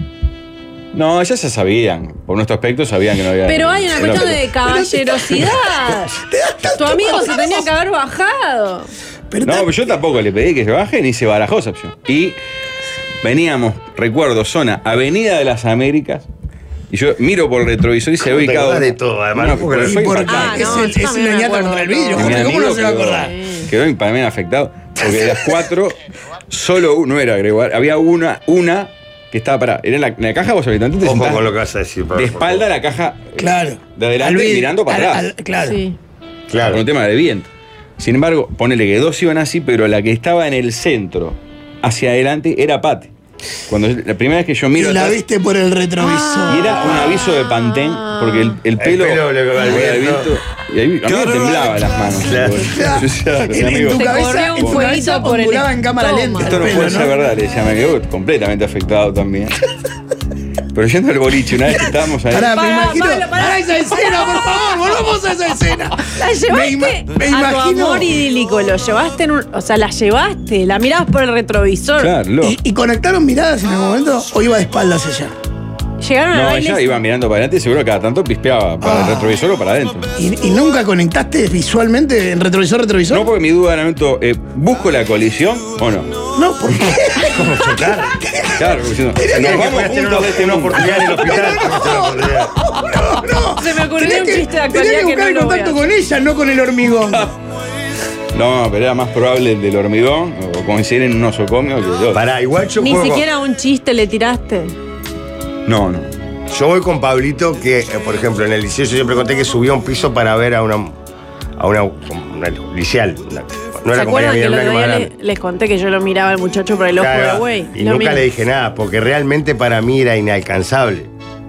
No, ellas ya sabían. Por nuestro aspecto sabían que no había. Pero hay una Pero- cuestión de caballerosidad. Tu amigo se tenía que haber bajado. Pero No, ta- pero yo tampoco le pedí que se baje ni se barajó esa opción. Y veníamos, recuerdo, zona Avenida de las Américas. Y yo miro por el retrovisor y se ve Te ubicado. acordás de todo, además, no puedo pero creer. fue ¿Y por impactante. qué? Ah, es no, el, yo es también una me ñata acuerdo contra el de vidrio. todo. ¿Cómo, Mi cómo amigo no se va a quedó- acordar? Quedó para mí afectado. Porque de las cuatro, solo uno era Gregoire. Había una, una que estaba parada. Era en la, en la caja vos habitante te Ojo sentás con lo que vas a decir. Pablo, de por espalda a favor. la caja. Claro. De adelante Al vidrio, mirando para al- atrás. al- claro. Sí. Claro. Por un tema de viento. Sin embargo, ponele que dos iban así, pero la que estaba en el centro, hacia adelante, era Pati. Cuando la primera vez que yo miro Y la atrás, viste por el retrovisor. y era un aviso de Pantén, porque el, el pelo, pelo le va al le va al viento. y ahí, a mí me temblaba las manos. Claro. Yo decía, En, en amigo, tu Te cabeza, corrió un en tu fueguito cabeza por el ondulaba en cámara estómago. lenta. esto no el puede pelo, ser verdad, le decía, me quedo completamente afectado también. Pero yendo al boliche, una vez que estábamos ahí. Pará, me Pará, imagino. Pablo, pará. Pará esa escena, por favor, volvamos a esa escena. La Me llevaste ima- me a imagino- tu amor idílico, lo llevaste en un. O sea, la llevaste, la mirabas por el retrovisor. Claro, lo- ¿Y, y conectaron miradas en algún momento o iba de espaldas ella? Llegaron a No, bailes. ella iba mirando para adelante y seguro que cada tanto pispeaba para el Ah. retrovisor o para adentro. ¿Y, y nunca conectaste visualmente en retrovisor, retrovisor? No, porque mi duda era, momento, eh, ¿busco la colisión o no? No, ¿por qué? ¿Cómo chocar? Claro, porque si no, Tenía nos que vamos poder tener juntos de este una mundo. oportunidad en el hospital. Una oportunidad. Se me ocurrió Tenés un que, chiste de tenés actualidad que que, buscar no el lo voy a contacto hacer. con ella, no con el hormigón. No, pero era más probable el del hormigón o coincidir en un osocomio que el otro. Pará, igual yo Ni juego- siquiera un chiste le tiraste. No, no. Yo voy con Pablito, que, eh, por ejemplo, en el liceo yo siempre conté que subía un piso para ver a una, a una, una liceal. Una- no ¿Se era compañera acuerdan mía, que el era una otro que más día grande. le- les conté que yo lo miraba al muchacho por el ojo Claro, de güey? y Lo nunca miré. le dije nada, porque realmente para mí era inalcanzable.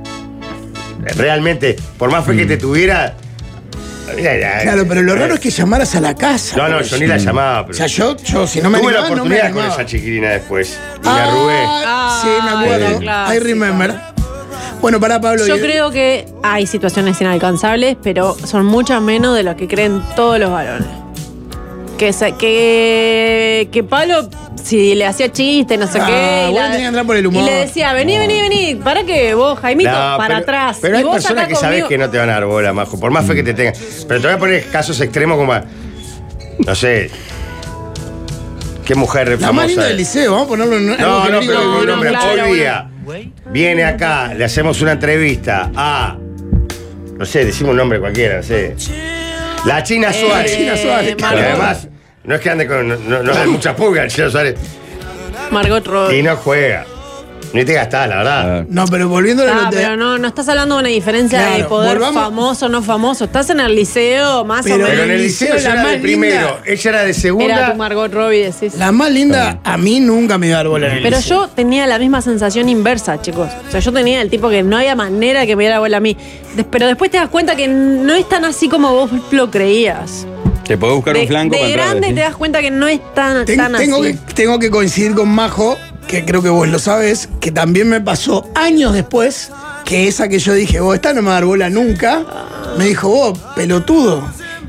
Realmente, por más fe que te tuviera. era- Claro, pero lo raro es que llamaras a la casa. No, no, yo ni la llamaba. O Pero sea, yo, yo si no me tuve la animaba, no me oportunidad con animaba. esa chiquilina después. Y me Ah, arrugué. sí, me acuerdo. clásico. I remember. Bueno, pará, Pablo. Yo y- creo que hay situaciones inalcanzables, pero son muchas menos de lo que creen todos los varones. Que, se- que, que Pablo, si le hacía chiste, no sé Ah, qué. y, vos tenés que entrar por el humor. y le decía, vení, vení, vení. ¿Para qué vos, Jaimito? No, para pero- atrás. Pero Y hay vos personas acá que sabes conmigo- que no te van a dar bola, Majo, por más fe que te tengan. Pero te voy a poner casos extremos como. No sé. ¿Qué mujer La más famosa? linda del liceo, vamos a ponerlo en algo No, no, genérico. pero no, con no, nombre. claro, Hoy día viene acá, le hacemos una entrevista a. No sé, decimos un nombre cualquiera, no sé. La China Suárez. China Suárez, Que Margot. además, no es que ande con. No, no, no hay muchas pulgas, China Suárez. Margot Robbie. Y no juega. Ni te gastás, la verdad. No, pero volviendo a Ah, lo de- pero no, no estás hablando de una diferencia de Claro, poder volvamos- famoso o no famoso. Estás en el liceo, más Pero o menos. Pero en el liceo la yo era más de primero, linda. ella era de Era segunda. tu Margot Robbie, decís. La más linda a mí nunca me iba a dar bola en el Pero liceo. yo tenía la misma sensación inversa, chicos. O sea, yo tenía el tipo que no había manera que me diera bola a mí. Des- pero después te das cuenta que no es tan así como vos lo creías. Te podés buscar De, un flanco de para entrar, grande ¿sí? te das cuenta que no es tan, Ten- tan tengo, así. que, tengo que coincidir con Majo, que creo que vos lo sabes, que también me pasó años después, que esa que yo dije, vos, esta no me va a dar bola nunca, me dijo, vos, pelotudo,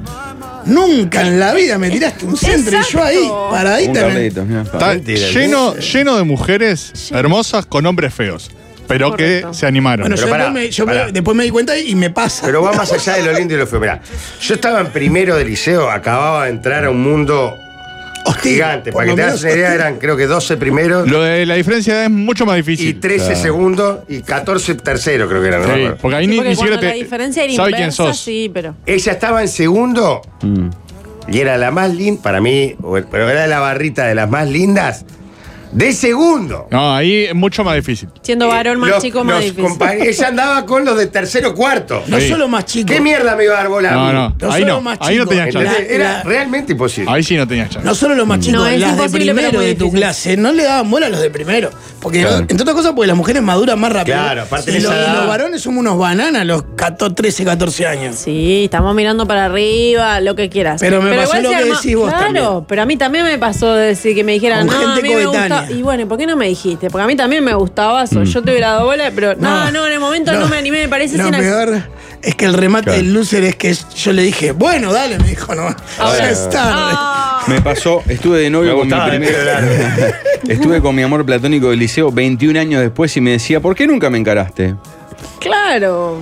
nunca en la vida me tiraste un centro y yo ahí, Exacto. Un paradita. en el- Carlitos, mirá. Está Mentira, lleno, lleno de mujeres hermosas con hombres feos. Pero Correcto. que se animaron. Bueno, Pero yo, pará, después, me, yo pará. me- después me di cuenta y me pasa. Pero va más allá de lo lindo y lo feo. Mirá, yo estaba en primero de liceo, acababa de entrar a un mundo Hostil, gigante. por Para que lo te menos hagas una idea, hostil. eran creo que doce primeros Lo de la diferencia es mucho más y difícil. trece Claro. segundos y catorce terceros, creo que eran. ¿no? Sí, me acuerdo. porque ahí Sí, ni, porque ni siquiera cuando te la diferencia era sabe quién inversa, sos. sí, pero... Ella estaba en segundo Mm. y era la más linda, para mí, o el- pero era de la barrita de las más lindas, de segundo. No, ahí es mucho más difícil. Siendo varón más Los- chico, más los difícil. compa- Ella andaba con los de tercero cuarto. No Sí. solo más chico. ¿Qué mierda me iba a dar bola a No, mí? no, No ahí solo no. más Ahí no chico. tenías chance. ¿Entendés? Era La- realmente imposible. Ahí sí no tenías chance. No solo los más chicos, No, es las de imposible, pero primero muy de tu difícil. clase, no le daban bola a los de primero. Porque, Claro. entre otras cosas, porque las mujeres maduran más rápido. Claro, aparte y, en los, esa y edad- los varones somos unos bananas a los catorce, trece, catorce años. Sí, estamos mirando para arriba, lo que quieras. Pero me pasó igual lo se que arma- decís vos Claro, también. pero a mí también me pasó de decir que me dijeran, Con no, a gente mí me coetánea. gusta. Y bueno, ¿y por qué no me dijiste? Porque a mí también me gustaba eso. Yo te hubiera dado bola, pero no, no, en el momento no, me animé, me parece Lo sin peor es que el remate Claro. del loser es que yo le dije, bueno, dale, me dijo, no. Ahora- Ya es tarde. Ah, Me pasó, estuve de novio Me con mi gustaba de primer. pelo largo. Estuve con mi amor platónico del liceo veintiún años después y me decía, ¿por qué nunca me encaraste? claro.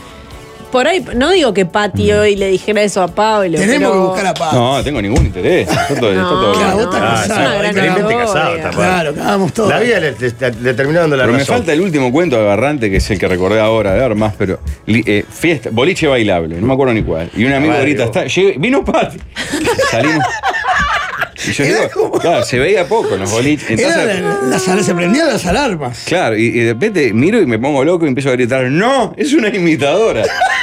Por ahí, no digo que Pati hoy le dijera eso a Pablo. Tenemos pero- que buscar a Paz. No, tengo ningún interés. Está todo, está todo bien. Claro, vos estás Ah, casado, sí, es una gran felizmente historia. casado, está Claro, cagamos todos. La vida le, le- le terminó dando la Pero me razón. falta el último cuento agarrante, que es el que recordé ahora, de haber más, pero. li- eh, fiesta, boliche bailable, no me acuerdo ni cuál. Y un amigo Vale, grita, vos. está, llegué- vino Pati. Salimos. Y yo Era digo, como- claro, se veía poco en los boliches. Entonces, Era la- las alar- se prendían las alarmas. claro, y, y de repente miro y me pongo loco y empiezo a gritar, ¡no! Es una imitadora.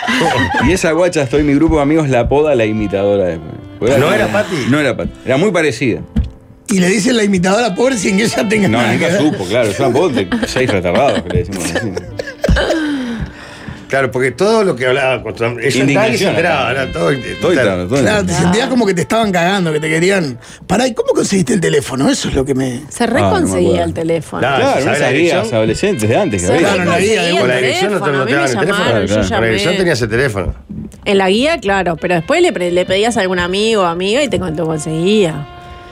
Y esa guacha, estoy mi grupo de amigos, la apoda la imitadora. de- ¿No era Pati? No era Pati. Era muy parecida. Y le dicen la imitadora pobre sin que ella tenga No, nada que nunca ver. supo, claro. Es una voz de seis retardados que le decimos así. Claro, porque todo lo que hablaba contra ella nadie se Indignación, enteraba, acá. era todo. Todo interno, todo Claro, interno. te sentías como que te estaban cagando, que te querían. Pará, ¿y cómo conseguiste el teléfono? Eso es lo que me. Se Ah, no me reconseguía acuerdo. el teléfono. Claro. Claro, ¿sabes esas la guías dirección? adolescentes de antes que Se había. Claro, en la guía, reconseguía Con la el dirección no te, teléfono, no a te mí me daban el teléfono. llamaron, Claro, yo Con la dirección llamé. tenías el teléfono. En la guía, claro, pero después le, pre- le pedías a algún amigo o amiga y te con- lo conseguía.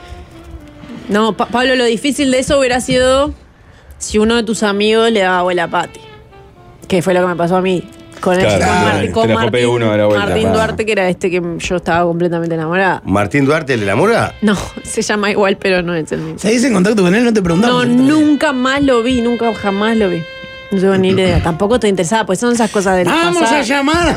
No, Pa- Pablo, lo difícil de eso hubiera sido si uno de tus amigos le daba vuela a Pati. Que fue lo que me pasó a mí. Con, el- Claro, con, claro, Marti- te con la fue Martín, uno de la vuelta, Martín pa. Duarte, que era este que yo estaba completamente enamorada. Martín Duarte, el de la murga. No, se llama igual, pero no es el mismo. ¿Seguís en contacto con él? No te No, preguntamos. nunca más lo vi, nunca jamás lo vi. No tengo ni idea. Tampoco te interesaba, pues son esas cosas del Vamos pasado. a llamar.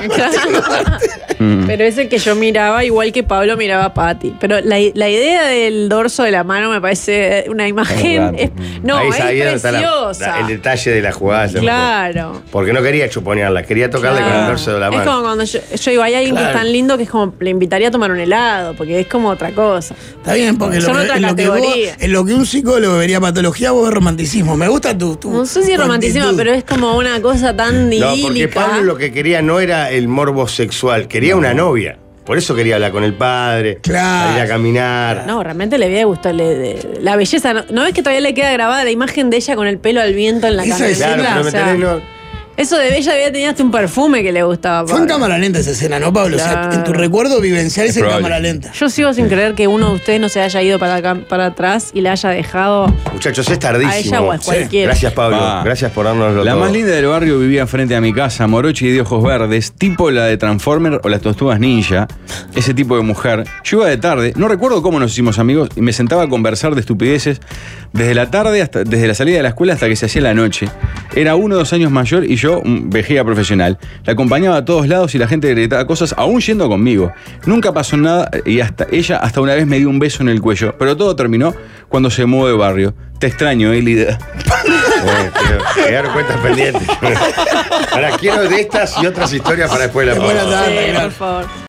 Pero es el que yo miraba igual que Pablo miraba a Pati. Pero la, la idea del dorso de la mano me parece una imagen. raro. es- no, Ahí es ahí donde está la- preciosa. la- el detalle de la jugada. Claro. Porque no quería chuponearla, quería tocarle con el Claro. dorso de la Es mano. como cuando yo, yo digo, hay alguien que Claro. es tan lindo que es como le invitaría a tomar un helado, porque es como otra cosa. Está bien, porque Son lo que- otra en, lo que vos- categoría. en lo que un psicólogo vería patología, vos ves romanticismo. Me gusta tu. tu No sé si es tu romanticismo, actitud. pero es como una cosa tan No, porque idílica. Pablo lo que quería no era el morbo sexual, quería una novia. Por eso quería hablar con el padre, Claro. salir a caminar. No, realmente le había gustado le- de- la belleza. ¿No, ¿no ves que todavía le queda grabada la imagen de ella con el pelo al viento en la Esa es- camioneta? Claro, pero O me sea, tenés, no- eso de Bella había tenido hasta un perfume que le gustaba. a Fue en Pablo. cámara lenta esa escena, ¿no, Pablo? O sea, Claro. en tu recuerdo vivencial es en probable. cámara lenta. Yo sigo sin creer que uno de ustedes no se haya ido para, acá- para atrás y le haya dejado Muchachos, es tardísimo. a ella o a Sí. cualquiera. Gracias, Pablo. Va. Gracias por darnoslo La todo. más linda del barrio vivía frente a mi casa, morocha y de ojos verdes, tipo la de Transformer o las Tortugas Ninja, ese tipo de mujer. Yo iba de tarde, no recuerdo cómo nos hicimos amigos, y me sentaba a conversar de estupideces desde la tarde hasta desde la salida de la escuela hasta que se hacía la noche. Era uno o dos años mayor y yo yo, un vejiga profesional. La acompañaba a todos lados y la gente gritaba cosas, aún yendo conmigo. Nunca pasó nada y hasta ella hasta una vez me dio un beso en el cuello. Pero todo terminó cuando se mudó de barrio. Te extraño, Elida. Eh, quiero- quedaron cuentas pendientes. Ahora quiero de estas y otras historias para después de la Buena pausa. tarde, Sí, gracias. por favor.